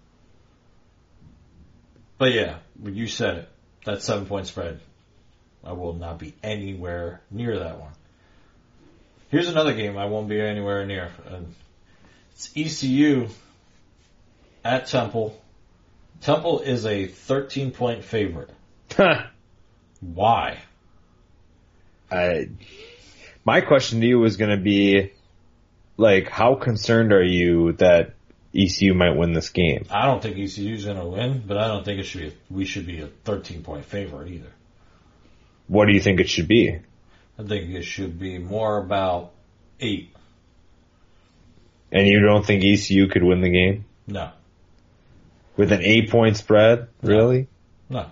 But yeah, you said it. That seven point spread. I will not be anywhere near that one. Here's another game I won't be anywhere near. And it's E C U at Temple. Temple is a thirteen point favorite. Why? I, my question to you was going to be, like, how concerned are you that E C U might win this game? I don't think E C U is going to win, but I don't think it should be. A, we should be a thirteen point favorite either. What do you think it should be? I think it should be more about eight. And you don't think E C U could win the game? No. With an eight point spread? Really? No.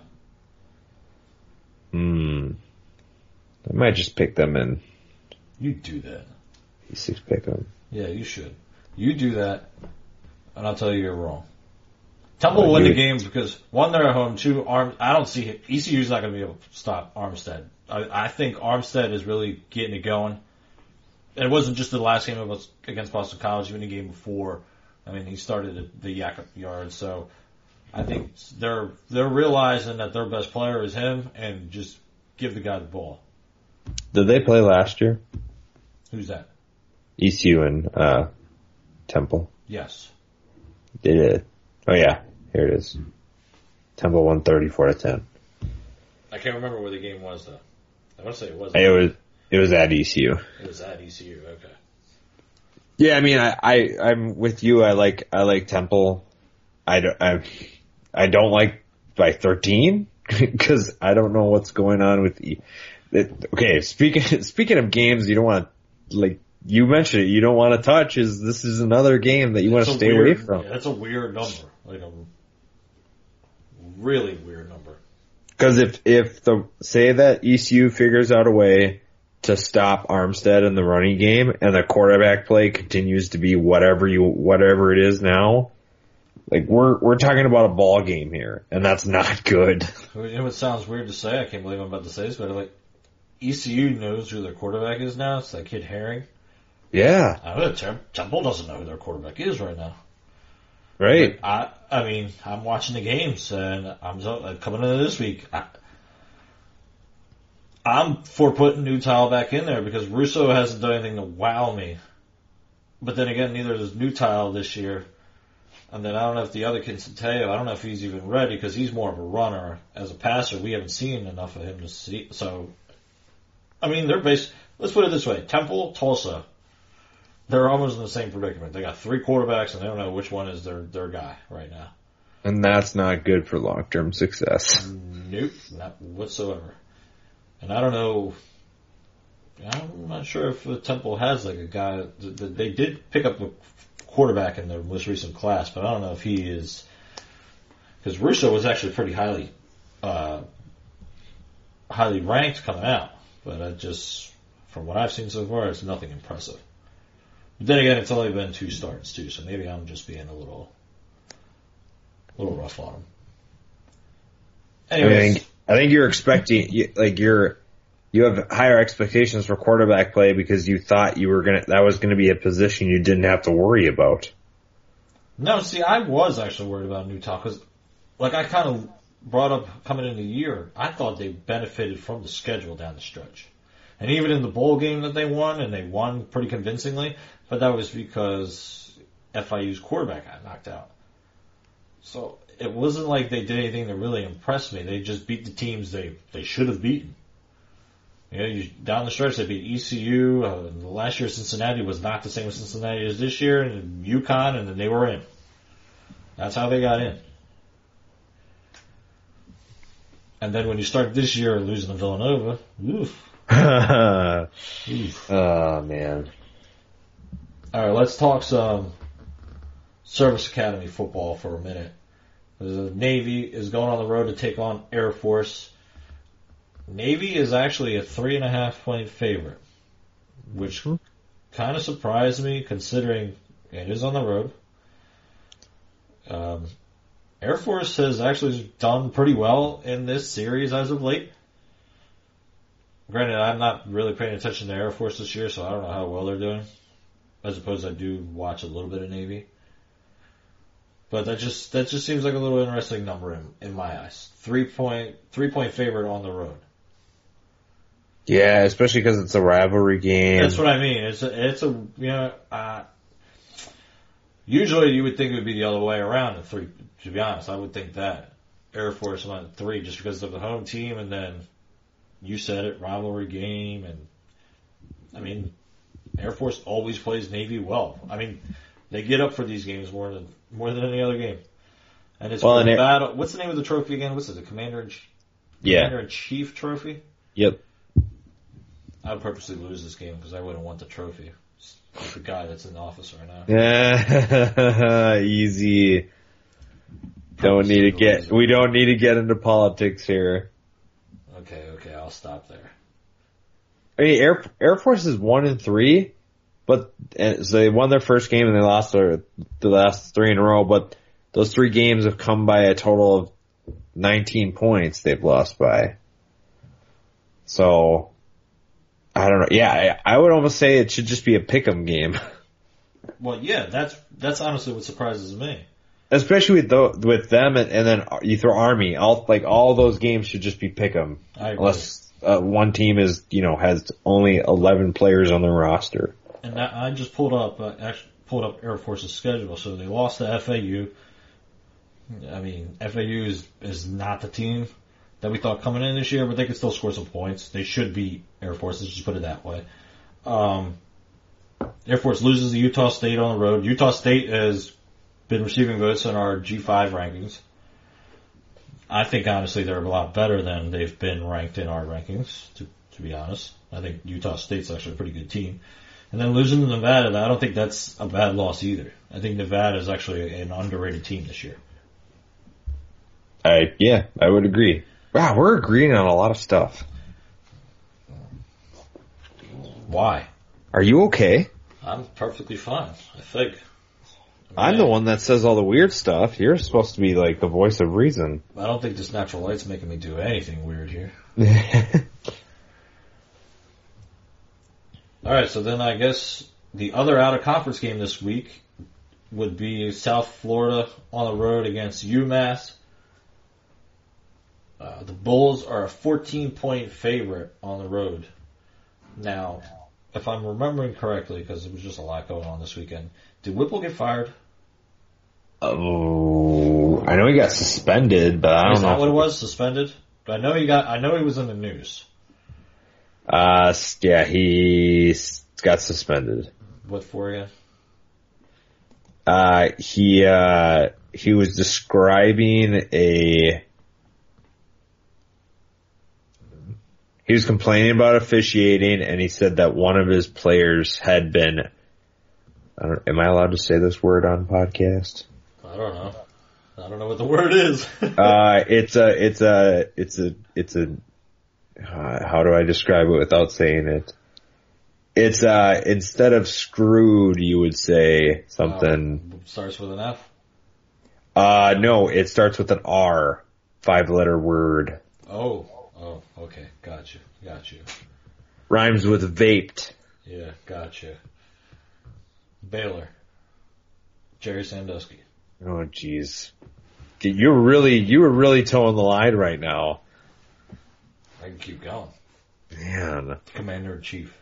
Hmm. I might just pick them in. You do that. E six pick them. Yeah, you should. You do that, and I'll tell you you're wrong. Temple will win the game because, one, they're at home. Two, Arm, I don't see – E C U's not going to be able to stop Armstead. I, I think Armstead is really getting it going. And it wasn't just the last game of against Boston College, even the game before. I mean, he started at the Yak Yard. So I think they're they're realizing that their best player is him and just give the guy the ball. Did they play last year? Who's that? E C U and uh, Temple. Yes. They did. Oh, yeah. Here it is. Temple won thirty-four to ten. I can't remember where the game was, though. I want to say it was. It was it was at E C U. It was at E C U, okay. Yeah, I mean, I, I, I'm with you. I like I like Temple. I don't, I, I don't like by thirteen because I don't know what's going on with the. It, okay, speaking speaking of games, you don't want to like you mentioned it. You don't want to touch. Is this is another game that you want to stay weird, away from? Yeah, that's a weird number, like a really weird number. Because if if the say that E C U figures out a way to stop Armstead in the running game, and the quarterback play continues to be whatever you whatever it is now, like we're we're talking about a ball game here, and that's not good. You know, it sounds weird to say. I can't believe I'm about to say this, but like E C U knows who their quarterback is now. It's that kid Herring. Yeah. I know Temple doesn't know who their quarterback is right now. Right. But I I mean, I'm watching the games, and I'm so, coming into this week. I, I'm for putting Newtile back in there because Russo hasn't done anything to wow me. But then again, neither does Newtile this year. And then I don't know if the other kid, Centeo, I don't know if he's even ready because he's more of a runner. As a passer, we haven't seen enough of him to see. So, I mean, they're based, let's put it this way. Temple, Tulsa, they're almost in the same predicament. They got three quarterbacks and they don't know which one is their, their guy right now. And that's not good for long-term success. Nope, not whatsoever. And I don't know, I'm not sure if the Temple has like a guy, they did pick up a quarterback in their most recent class, but I don't know if he is, because Russo was actually pretty highly, uh, highly ranked coming out, but I just, from what I've seen so far, it's nothing impressive. But then again, it's only been two starts too, so maybe I'm just being a little, a little rough on him. Anyways, I think I think you're expecting you- like you're you have higher expectations for quarterback play because you thought you were gonna that was gonna be a position you didn't have to worry about. no, see, I was actually worried about Utah because, like, I kind of brought up coming into the year, I thought they benefited from the schedule down the stretch. And even in the bowl game that they won, and they won pretty convincingly, but that was because F I U's quarterback got knocked out. So it wasn't like they did anything that really impressed me. They just beat the teams they, they should have beaten. You know, you, down the stretch, they beat E C U. Uh, last year, Cincinnati was not the same as Cincinnati is this year, and UConn, and then they were in. That's how they got in. And then when you start this year losing to Villanova, oof. oof. Oh man. All right, let's talk some Service Academy football for a minute. The Navy is going on the road to take on Air Force. Navy is actually a three and a half point favorite, which mm-hmm. kind of surprised me considering it is on the road. Um, Air Force has actually done pretty well in this series as of late. Granted, I'm not really paying attention to Air Force this year, so I don't know how well they're doing. As opposed, I do watch a little bit of Navy. But that just that just seems like a little interesting number in, in my eyes. Three point three point favorite on the road. Yeah, especially because it's a rivalry game. That's what I mean. It's a, it's a you know. Uh, usually, you would think it would be the other way around. At three, to be honest, I would think that Air Force went at three just because of the home team, and then you said it, rivalry game, and I mean, Air Force always plays Navy well. I mean, they get up for these games more than more than any other game. And it's well, and battle. It, what's the name of the trophy again? What's it? The Commander in yeah. Commander in Chief trophy. Yep. I would purposely lose this game because I wouldn't want the trophy. It's like the guy that's in the office right now. Yeah, easy. Don't need to get. We don't need to get into politics here. Okay, okay, I'll stop there. I mean, Air Air Force is one and three, but and so they won their first game and they lost their the last three in a row. But those three games have come by a total of nineteen points. They've lost by. So I don't know. Yeah, I, I would almost say it should just be a pick'em game. Well, yeah, that's that's honestly what surprises me. Especially with the, with them, and, and then you throw Army. All like all those games should just be pick'em, unless uh, one team is you know has only eleven players on their roster. And that, I just pulled up uh, actually pulled up Air Force's schedule. So they lost to F A U. I mean, F A U is is not the team that we thought coming in this year, but they could still score some points. They should beat Air Force. Let's just put it that way. Um, Air Force loses to Utah State on the road. Utah State has been receiving votes in our G five rankings. I think honestly they're a lot better than they've been ranked in our rankings, to, to be honest. I think Utah State's actually a pretty good team. And then losing to Nevada, I don't think that's a bad loss either. I think Nevada is actually an underrated team this year. I, yeah, I would agree. Wow, we're agreeing on a lot of stuff. Why? Are you okay? I'm perfectly fine, I think. I'm the one that says all the weird stuff. You're supposed to be like the voice of reason. I don't think this natural light's making me do anything weird here. Alright, so then I guess the other out-of-conference game this week would be South Florida on the road against UMass. Uh, the Bulls are a fourteen point favorite on the road. Now, if I'm remembering correctly, because there was just a lot going on this weekend, did Whipple get fired? Oh, I know he got suspended, but I don't Is know. that what it was? Suspended? But I know he got. I know he was in the news. Uh, yeah, he got suspended. What for again? Uh, he uh he was describing a. He was complaining about officiating, and he said that one of his players had been. I don't, am I allowed to say this word on podcast? I don't know. I don't know what the word is. uh, it's a, it's a, it's a, it's a. Uh, how do I describe it without saying it? It's, uh, instead of screwed, you would say something. Uh, starts with an F? Uh, no, it starts with an R. Five letter word. Oh, oh, okay. Got you. Got you. Rhymes with vaped. Yeah, got you. Baylor. Jerry Sandusky. Oh, jeez. You're really, you were really towing the line right now. I can keep going. Man. Commander-in-Chief.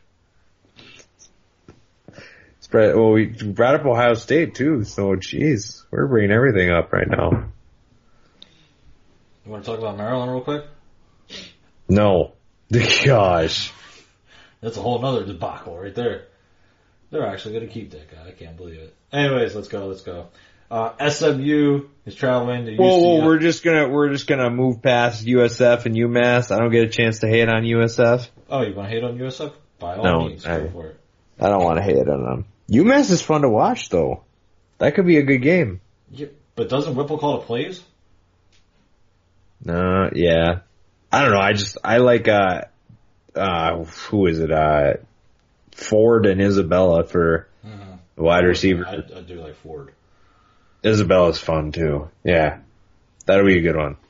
Spread, well, we brought up Ohio State, too, so, jeez. We're bringing everything up right now. You want to talk about Maryland real quick? No. Gosh. That's a whole nother debacle right there. They're actually going to keep that guy. I can't believe it. Anyways, let's go, let's go. Uh, S M U is traveling to U C F. Whoa, whoa, we're just gonna, we're just gonna move past U S F and UMass. I don't get a chance to hate on U S F. Oh, you want to hate on U S F? By all No, means, I- go for it. I don't want to hate on them. UMass is fun to watch, though. That could be a good game. Yeah, but doesn't Whipple call the plays? Uh, yeah. I don't know, I just, I like, uh, uh, who is it, uh, Ford and Isabella for Mm-hmm. the wide receiver. I, I do like Ford. Isabella's fun, too. Yeah. That'll be a good one.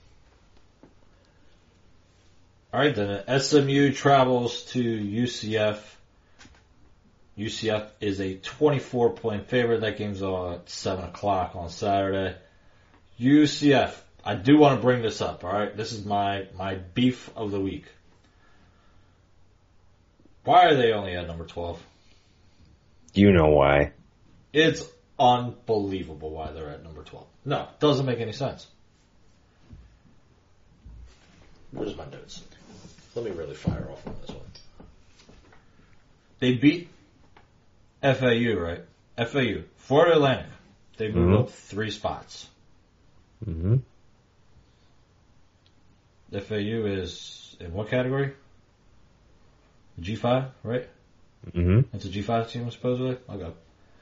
All right, then S M U travels to U C F. U C F is a twenty-four point favorite. That game's on at seven o'clock on Saturday. U C F. I do want to bring this up, all right? This is my, my beef of the week. Why are they only at number twelve? You know why. It's unbelievable why they're at number twelve. No, doesn't make any sense. Where's my notes? Let me really fire off on this one. They beat F A U, right? F A U. Florida Atlantic. They moved Mhm. up three spots. Mm-hmm. F A U is in what category? G five, right? Mm-hmm. That's a G five team, supposedly? Okay.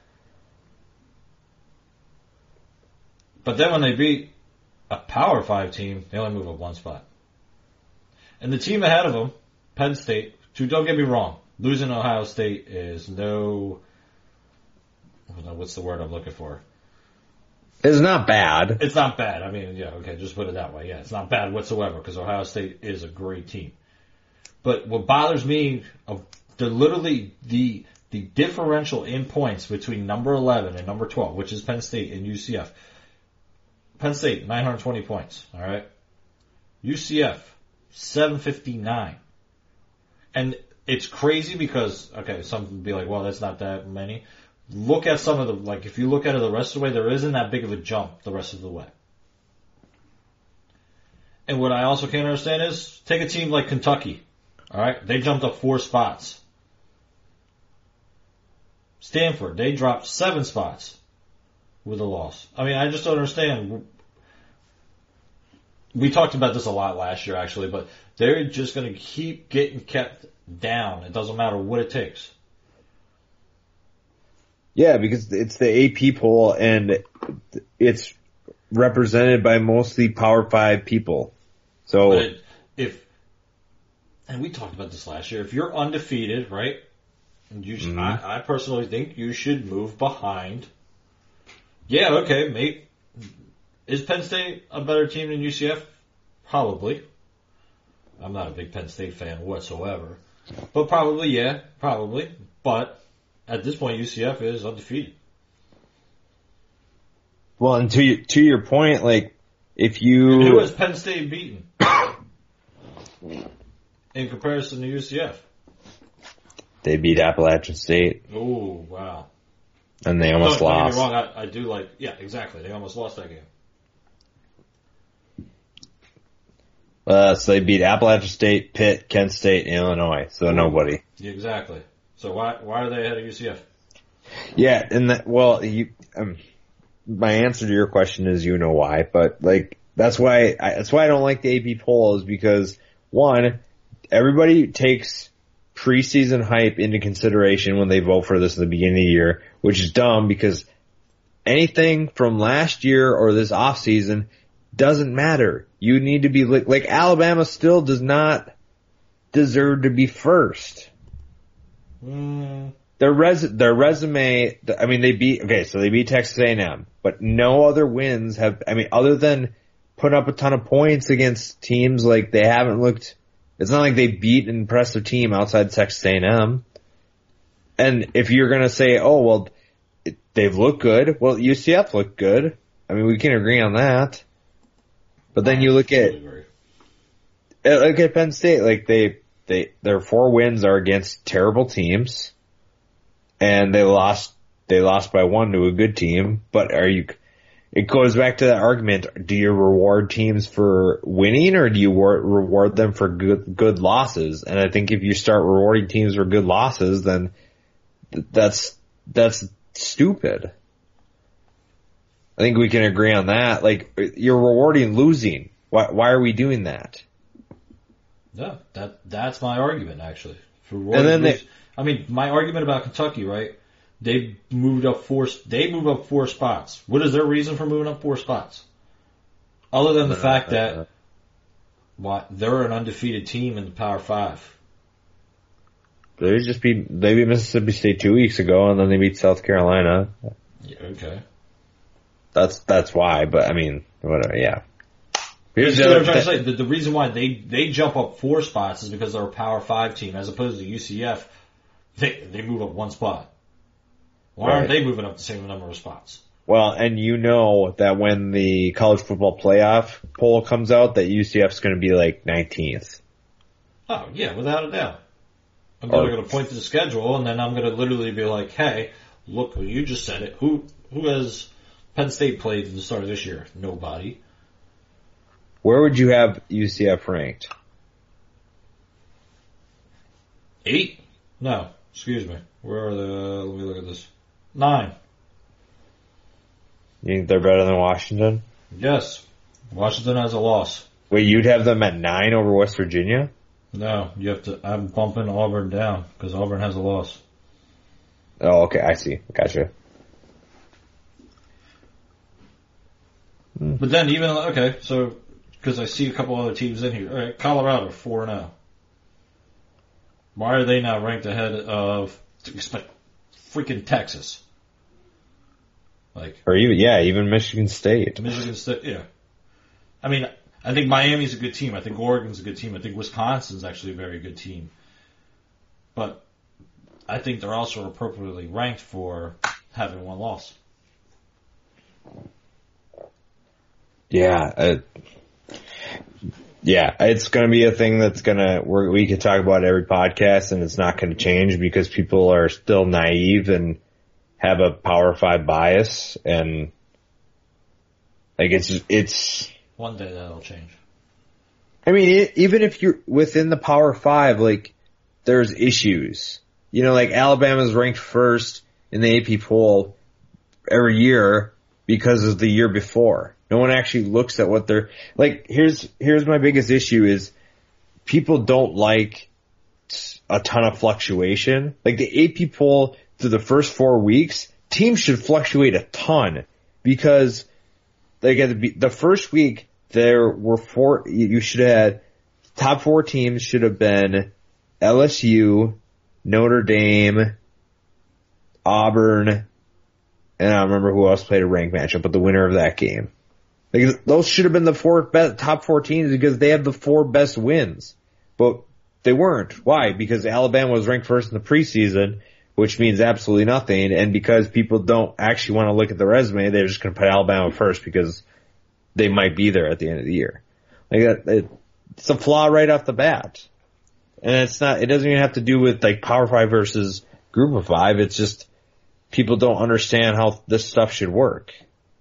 But then when they beat a Power five team, they only move up one spot. And the team ahead of them, Penn State, who, don't get me wrong, losing Ohio State is no... What's the word I'm looking for? It's not bad. It's not bad. I mean, yeah, okay, just put it that way. Yeah, it's not bad whatsoever because Ohio State is a great team. But what bothers me, of the literally the the differential in points between number eleven and number twelve, which is Penn State and U C F. Penn State, nine hundred twenty points, all right? U C F, seven fifty-nine. And it's crazy because, okay, some would be like, well, that's not that many. Look at some of the, like, if you look at it the rest of the way, there isn't that big of a jump the rest of the way. And what I also can't understand is, take a team like Kentucky, all right? They jumped up four spots. Stanford, they dropped seven spots with a loss. I mean, I just don't understand. We talked about this a lot last year, actually, but they're just going to keep getting kept down. It doesn't matter what it takes. Yeah, because it's the A P poll and it's represented by mostly Power Five people. So But it, if, and we talked about this last year, if you're undefeated, right? And you should, Mhm. I, I personally think you should move behind. Yeah, okay, mate. Is Penn State a better team than U C F? Probably. I'm not a big Penn State fan whatsoever. But probably, yeah, probably. But at this point, U C F is undefeated. well, and to your, to your point, like if you And who has Penn State beaten in comparison to U C F? they beat Appalachian State Oh, wow. and they almost don't, don't lost. get me wrong, I, I do like, yeah, exactly. They almost lost that game. Uh, so they beat Appalachian State, Pitt, Kent State, and Illinois. So nobody. Yeah, exactly. So why why are they ahead of U C F? Yeah, and that, well, you, um, my answer to your question is you know why, but like that's why I, that's why I don't like the A P poll is because one, everybody takes preseason hype into consideration when they vote for this in the beginning of the year, which is dumb because anything from last year or this off season doesn't matter. You need to be like, like Alabama still does not deserve to be first. Mm. Their res their resume. I mean, they beat. Okay, so they beat Texas A and M, but no other wins have. I mean, other than putting up a ton of points against teams, like they haven't looked. It's not like they beat an impressive team outside Texas A and M. And if you're gonna say, oh well, it, they've looked good. Well, U C F looked good. I mean, we can agree on that. But then you look at look at Penn State. Like they they their four wins are against terrible teams. And they lost, they lost by one to a good team, but are you, it goes back to that argument, do you reward teams for winning or do you war, reward them for good, good losses? And I think if you start rewarding teams for good losses, then that's, that's stupid. I think we can agree on that. Like, you're rewarding losing. Why, why are we doing that? Yeah, that, that's my argument actually. For and then they, I mean, my argument about Kentucky, right? They moved up four. They moved up four spots. What is their reason for moving up four spots? Other than the uh, fact that uh, what they're an undefeated team in the Power Five. They just beat they beat Mississippi State two weeks ago, and then they beat South Carolina. Yeah, okay. That's that's why. But I mean, whatever. Yeah. Here's the what I'm trying to say. The, the reason why they they jump up four spots is because they're a Power Five team, as opposed to U C F. They they move up one spot. Why right. aren't they moving up the same number of spots? Well, and you know that when the college football playoff poll comes out, that U C F's going to be like nineteenth. Oh yeah, without a doubt. I'm going to point to the schedule, and then I'm going to literally be like, "Hey, look, you just said it. Who who has Penn State played at the start of this year? Nobody." Where would you have U C F ranked? Eight? No. Excuse me. Where are the, let me look at this. Nine. You think they're better than Washington? Yes. Washington has a loss. Wait, you'd have them at nine over West Virginia? No, you have to, I'm bumping Auburn down, because Auburn has a loss. Oh, okay, I see. Gotcha. But then even, okay, so, because I see a couple other teams in here. All right, Colorado, four and oh. Why are they now ranked ahead of freaking Texas? Like, or even yeah, even Michigan State. Michigan State, yeah. I mean, I think Miami's a good team. I think Oregon's a good team. I think Wisconsin's actually a very good team. But I think they're also appropriately ranked for having one loss. Yeah, uh, yeah, it's going to be a thing that's going to, we could talk about every podcast and it's not going to change because people are still naive and have a Power Five bias and like it's, it's. One day that'll change. I mean, it, even if you're within the Power Five, like there's issues, you know, like Alabama's ranked first in the A P poll every year because of the year before. No one actually looks at what they're like. Here's here's my biggest issue is people don't like a ton of fluctuation. Like the A P poll through the first four weeks, teams should fluctuate a ton because like at the, the first week there were four. You should have had top four teams should have been L S U, Notre Dame, Auburn, and I don't remember who else played a ranked matchup, but the winner of that game. Like, those should have been the four best, top four teams because they had the four best wins. But they weren't. Why? Because Alabama was ranked first in the preseason, which means absolutely nothing. And because people don't actually want to look at the resume, they're just going to put Alabama first because they might be there at the end of the year. Like, it, it's a flaw right off the bat. And it's not, it doesn't even have to do with like Power Five versus Group of Five. It's just people don't understand how this stuff should work.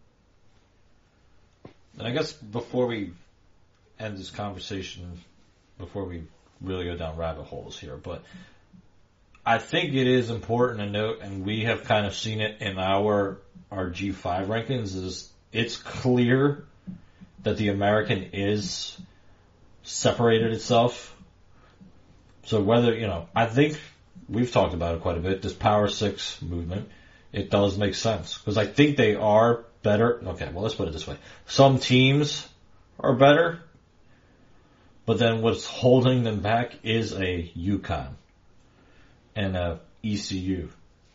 And I guess before we end this conversation, before we really go down rabbit holes here, but I think it is important to note, and we have kind of seen it in our our G five rankings, is it's clear that the American is separated itself. So whether, you know, I think we've talked about it quite a bit, this Power Six movement, it does make sense. Because I think they are better. Okay, well, let's put it this way. Some teams are better, but then what's holding them back is a UConn and a E C U.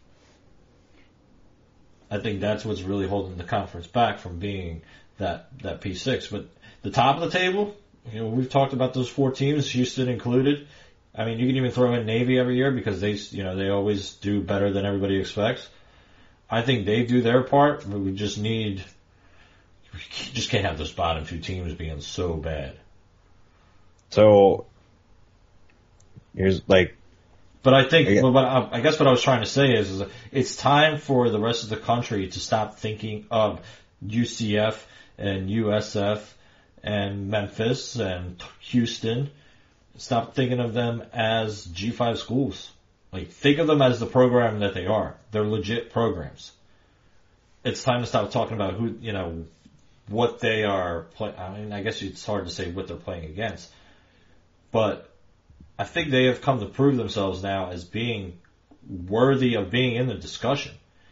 I think that's what's really holding the conference back from being that, that P six. But the top of the table, you know, we've talked about those four teams, Houston included. I mean, you can even throw in Navy every year because they, you know, they always do better than everybody expects. I think they do their part, but we just need, we just can't have those bottom two teams being so bad. So, here's like, But I think, I guess, well, but I, I guess what I was trying to say is, is it's time for the rest of the country to stop thinking of U C F and U S F and Memphis and Houston. Stop thinking of them as G five schools. Like, think of them as the program that they are. They're legit programs. It's time to stop talking about who, you know, what they are playing. I mean, I guess it's hard to say what they're playing against. But I think they have come to prove themselves now as being worthy of being in the discussion.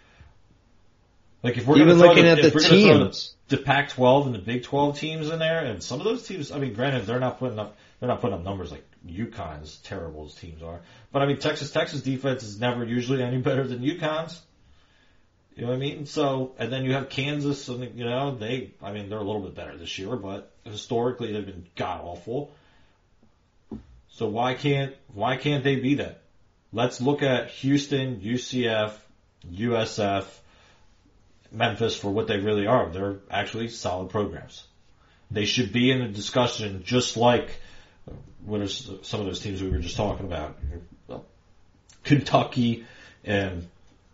Like, if we're even gonna looking the, at if the we're teams, the, the Pac twelve and the Big twelve teams in there, and some of those teams, I mean, granted, they're not putting up, they're not putting up numbers like UConn, as terrible as teams are. But I mean, Texas Texas defense is never usually any better than UConn's. You know what I mean? So, and then you have Kansas, and you know, they, I mean, they're a little bit better this year, but historically they've been god awful. So why can't, why can't they be that? Let's look at Houston, U C F, U S F, Memphis for what they really are. They're actually solid programs. They should be in a discussion just like what are some of those teams we were just talking about. Kentucky and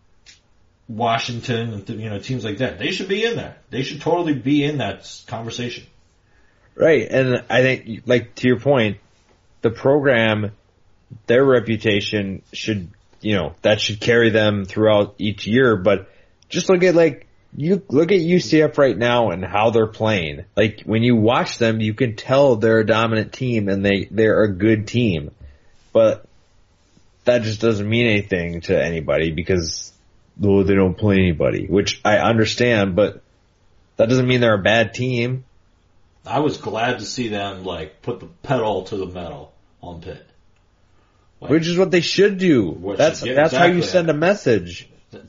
Washington and, you know, teams like that. They should be in there. They should totally be in that conversation. Right, and I think, like, to your point, the program, their reputation should, you know, that should carry them throughout each year, but just look at, like, you look at U C F right now and how they're playing. Like, when you watch them, you can tell they're a dominant team and they, they're a good team. But that just doesn't mean anything to anybody because, well, they don't play anybody, which I understand, but that doesn't mean they're a bad team. I was glad to see them, like, put the pedal to the metal on Pitt. Like, which is what they should do. That's yeah, that's exactly. how you send a message.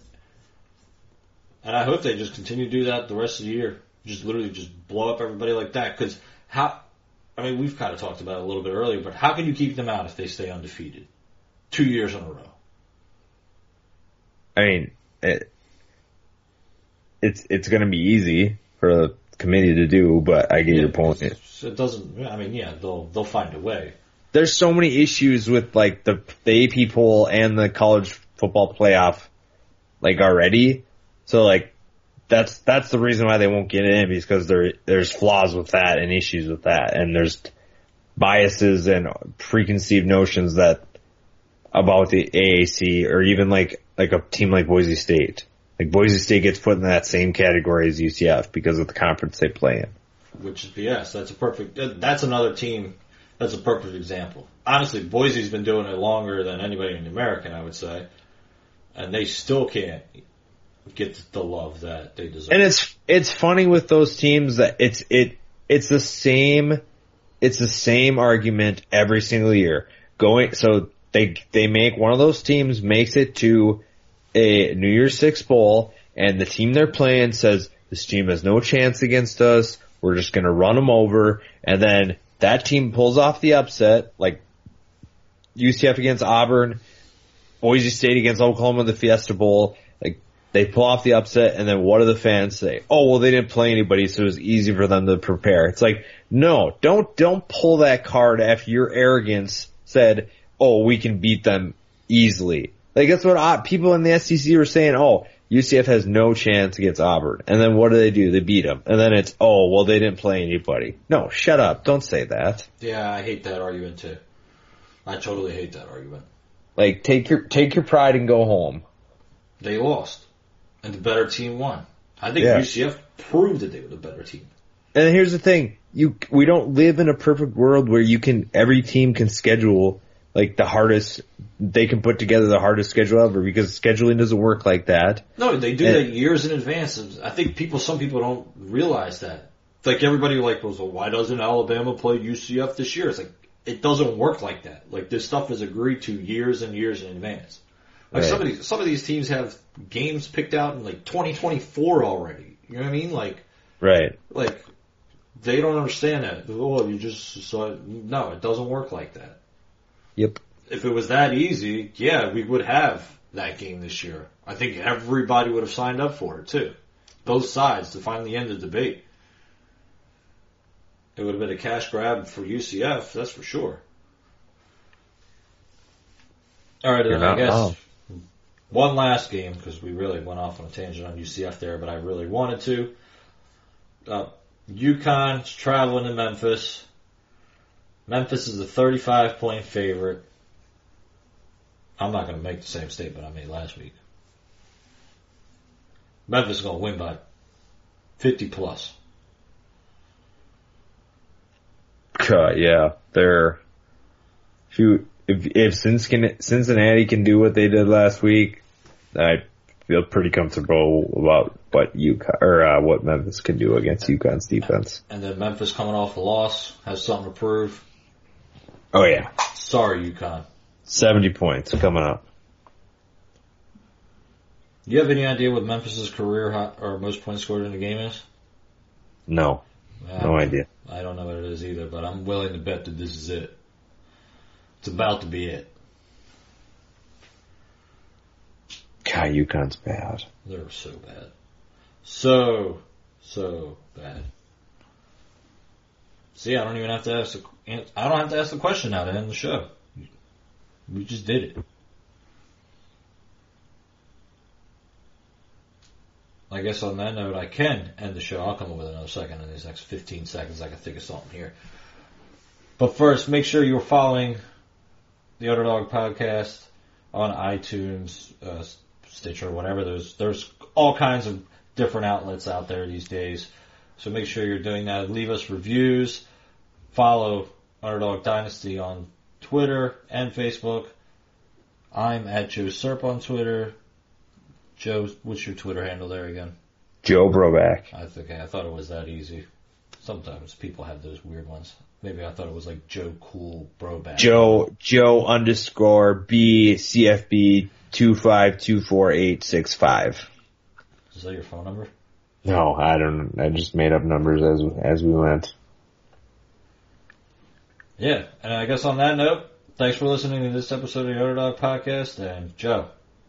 And I hope they just continue to do that the rest of the year. Just literally just blow up everybody like that. Because how, I mean, we've kind of talked about it a little bit earlier, but how can you keep them out if they stay undefeated? Two years in a row. I mean, it, it's it's going to be easy for the committee to do, but I get yeah, your point. It doesn't, I mean, yeah, they'll they'll find a way. There's so many issues with, like, the, the A P poll and the college football playoff, like, already. So, like, that's, that's the reason why they won't get in, because there, there's flaws with that and issues with that. And there's biases and preconceived notions that, about the A A C, or even like, like a team like Boise State. Like, Boise State gets put in that same category as U C F because of the conference they play in. Which is B S. That's a perfect, that's another team, that's a perfect example. Honestly, Boise's been doing it longer than anybody in the American, I would say. And they still can't get the love that they deserve. And it's it's funny with those teams that it's it it's the same it's the same argument every single year. Going so they they make one of those teams makes it to a New Year's Six bowl, and the team they're playing says this team has no chance against us. We're just going to run them over, and then that team pulls off the upset, like U C F against Auburn, Boise State against Oklahoma in the Fiesta Bowl. Like, they pull off the upset, and then what do the fans say? Oh, well, they didn't play anybody, so it was easy for them to prepare. It's like, no, don't don't pull that card after your arrogance said, oh, we can beat them easily. Like, that's what I, people in the S E C were saying. Oh, U C F has no chance against Auburn. And then what do they do? They beat them. And then it's, oh, well, they didn't play anybody. No, shut up. Don't say that. Yeah, I hate that argument, too. I totally hate that argument. Like, take your take your pride and go home. They lost. And the better team won. I think Yeah. U C F proved that they were the better team. And here's the thing. You, we don't live in a perfect world where you can, every team can schedule, like, the hardest, they can put together the hardest schedule ever, because scheduling doesn't work like that. No, they do And- that years in advance. I think people, some people don't realize that. It's like everybody like goes, well, why doesn't Alabama play U C F this year? It's like, it doesn't work like that. Like, this stuff is agreed to years and years in advance. Like Right. some of these, some of these teams have games picked out in like twenty twenty-four already. You know what I mean? Like, Right. like they don't understand that. Oh, you just saw it. No, it doesn't work like that. Yep. If it was that easy, yeah, we would have that game this year. I think everybody would have signed up for it too. Both sides to finally end the debate. It would have been a cash grab for U C F, that's for sure. All right, then I guess wrong. one last game, because we really went off on a tangent on U C F there, but I really wanted to. Uh, UConn's traveling to Memphis. Memphis is a thirty-five point favorite. I'm not going to make the same statement I made last week. Memphis is going to win by fifty plus. Uh, yeah, they're. Shoot, if if Cincinnati can do what they did last week, I feel pretty comfortable about what UConn or uh, what Memphis can do against UConn's defense. And then Memphis coming off a loss has something to prove. Oh yeah, Sorry, UConn. seventy points coming up. Do you have any idea what Memphis's career high, or most points scored in a game is? No, Uh, no idea. I don't know what it is either, but I'm willing to bet that this is it. It's about to be it. God, UConn's bad. They're so bad. So, so bad. See, I don't even have to ask the, I don't have to ask the question now to end the show. We just did it. I guess on that note, I can end the show. I'll come up with another second in these next fifteen seconds. I can think of something here. But first, make sure you're following the Underdog Podcast on iTunes, uh, Stitcher, whatever. There's there's all kinds of different outlets out there these days. So make sure you're doing that. Leave us reviews. Follow Underdog Dynasty on Twitter and Facebook. I'm at Joe Serp on Twitter. Joe, what's your Twitter handle there again? Joe Broback. I think I thought it was that easy. Sometimes people have those weird ones. Maybe I thought it was like Joe Cool Broback. Joe Joe underscore B C F B two five two four eight six five. Is that your phone number? No, I don't. I just made up numbers as as we went. Yeah, and I guess on that note, thanks for listening to this episode of the Underdog Podcast. And Joe,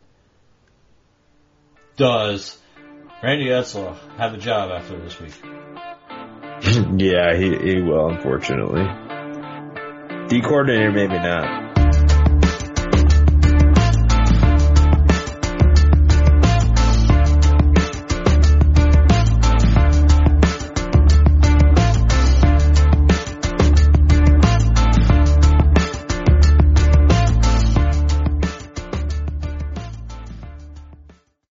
does Randy Edsall have a job after this week? Yeah, he he will, unfortunately. D coordinator, maybe not.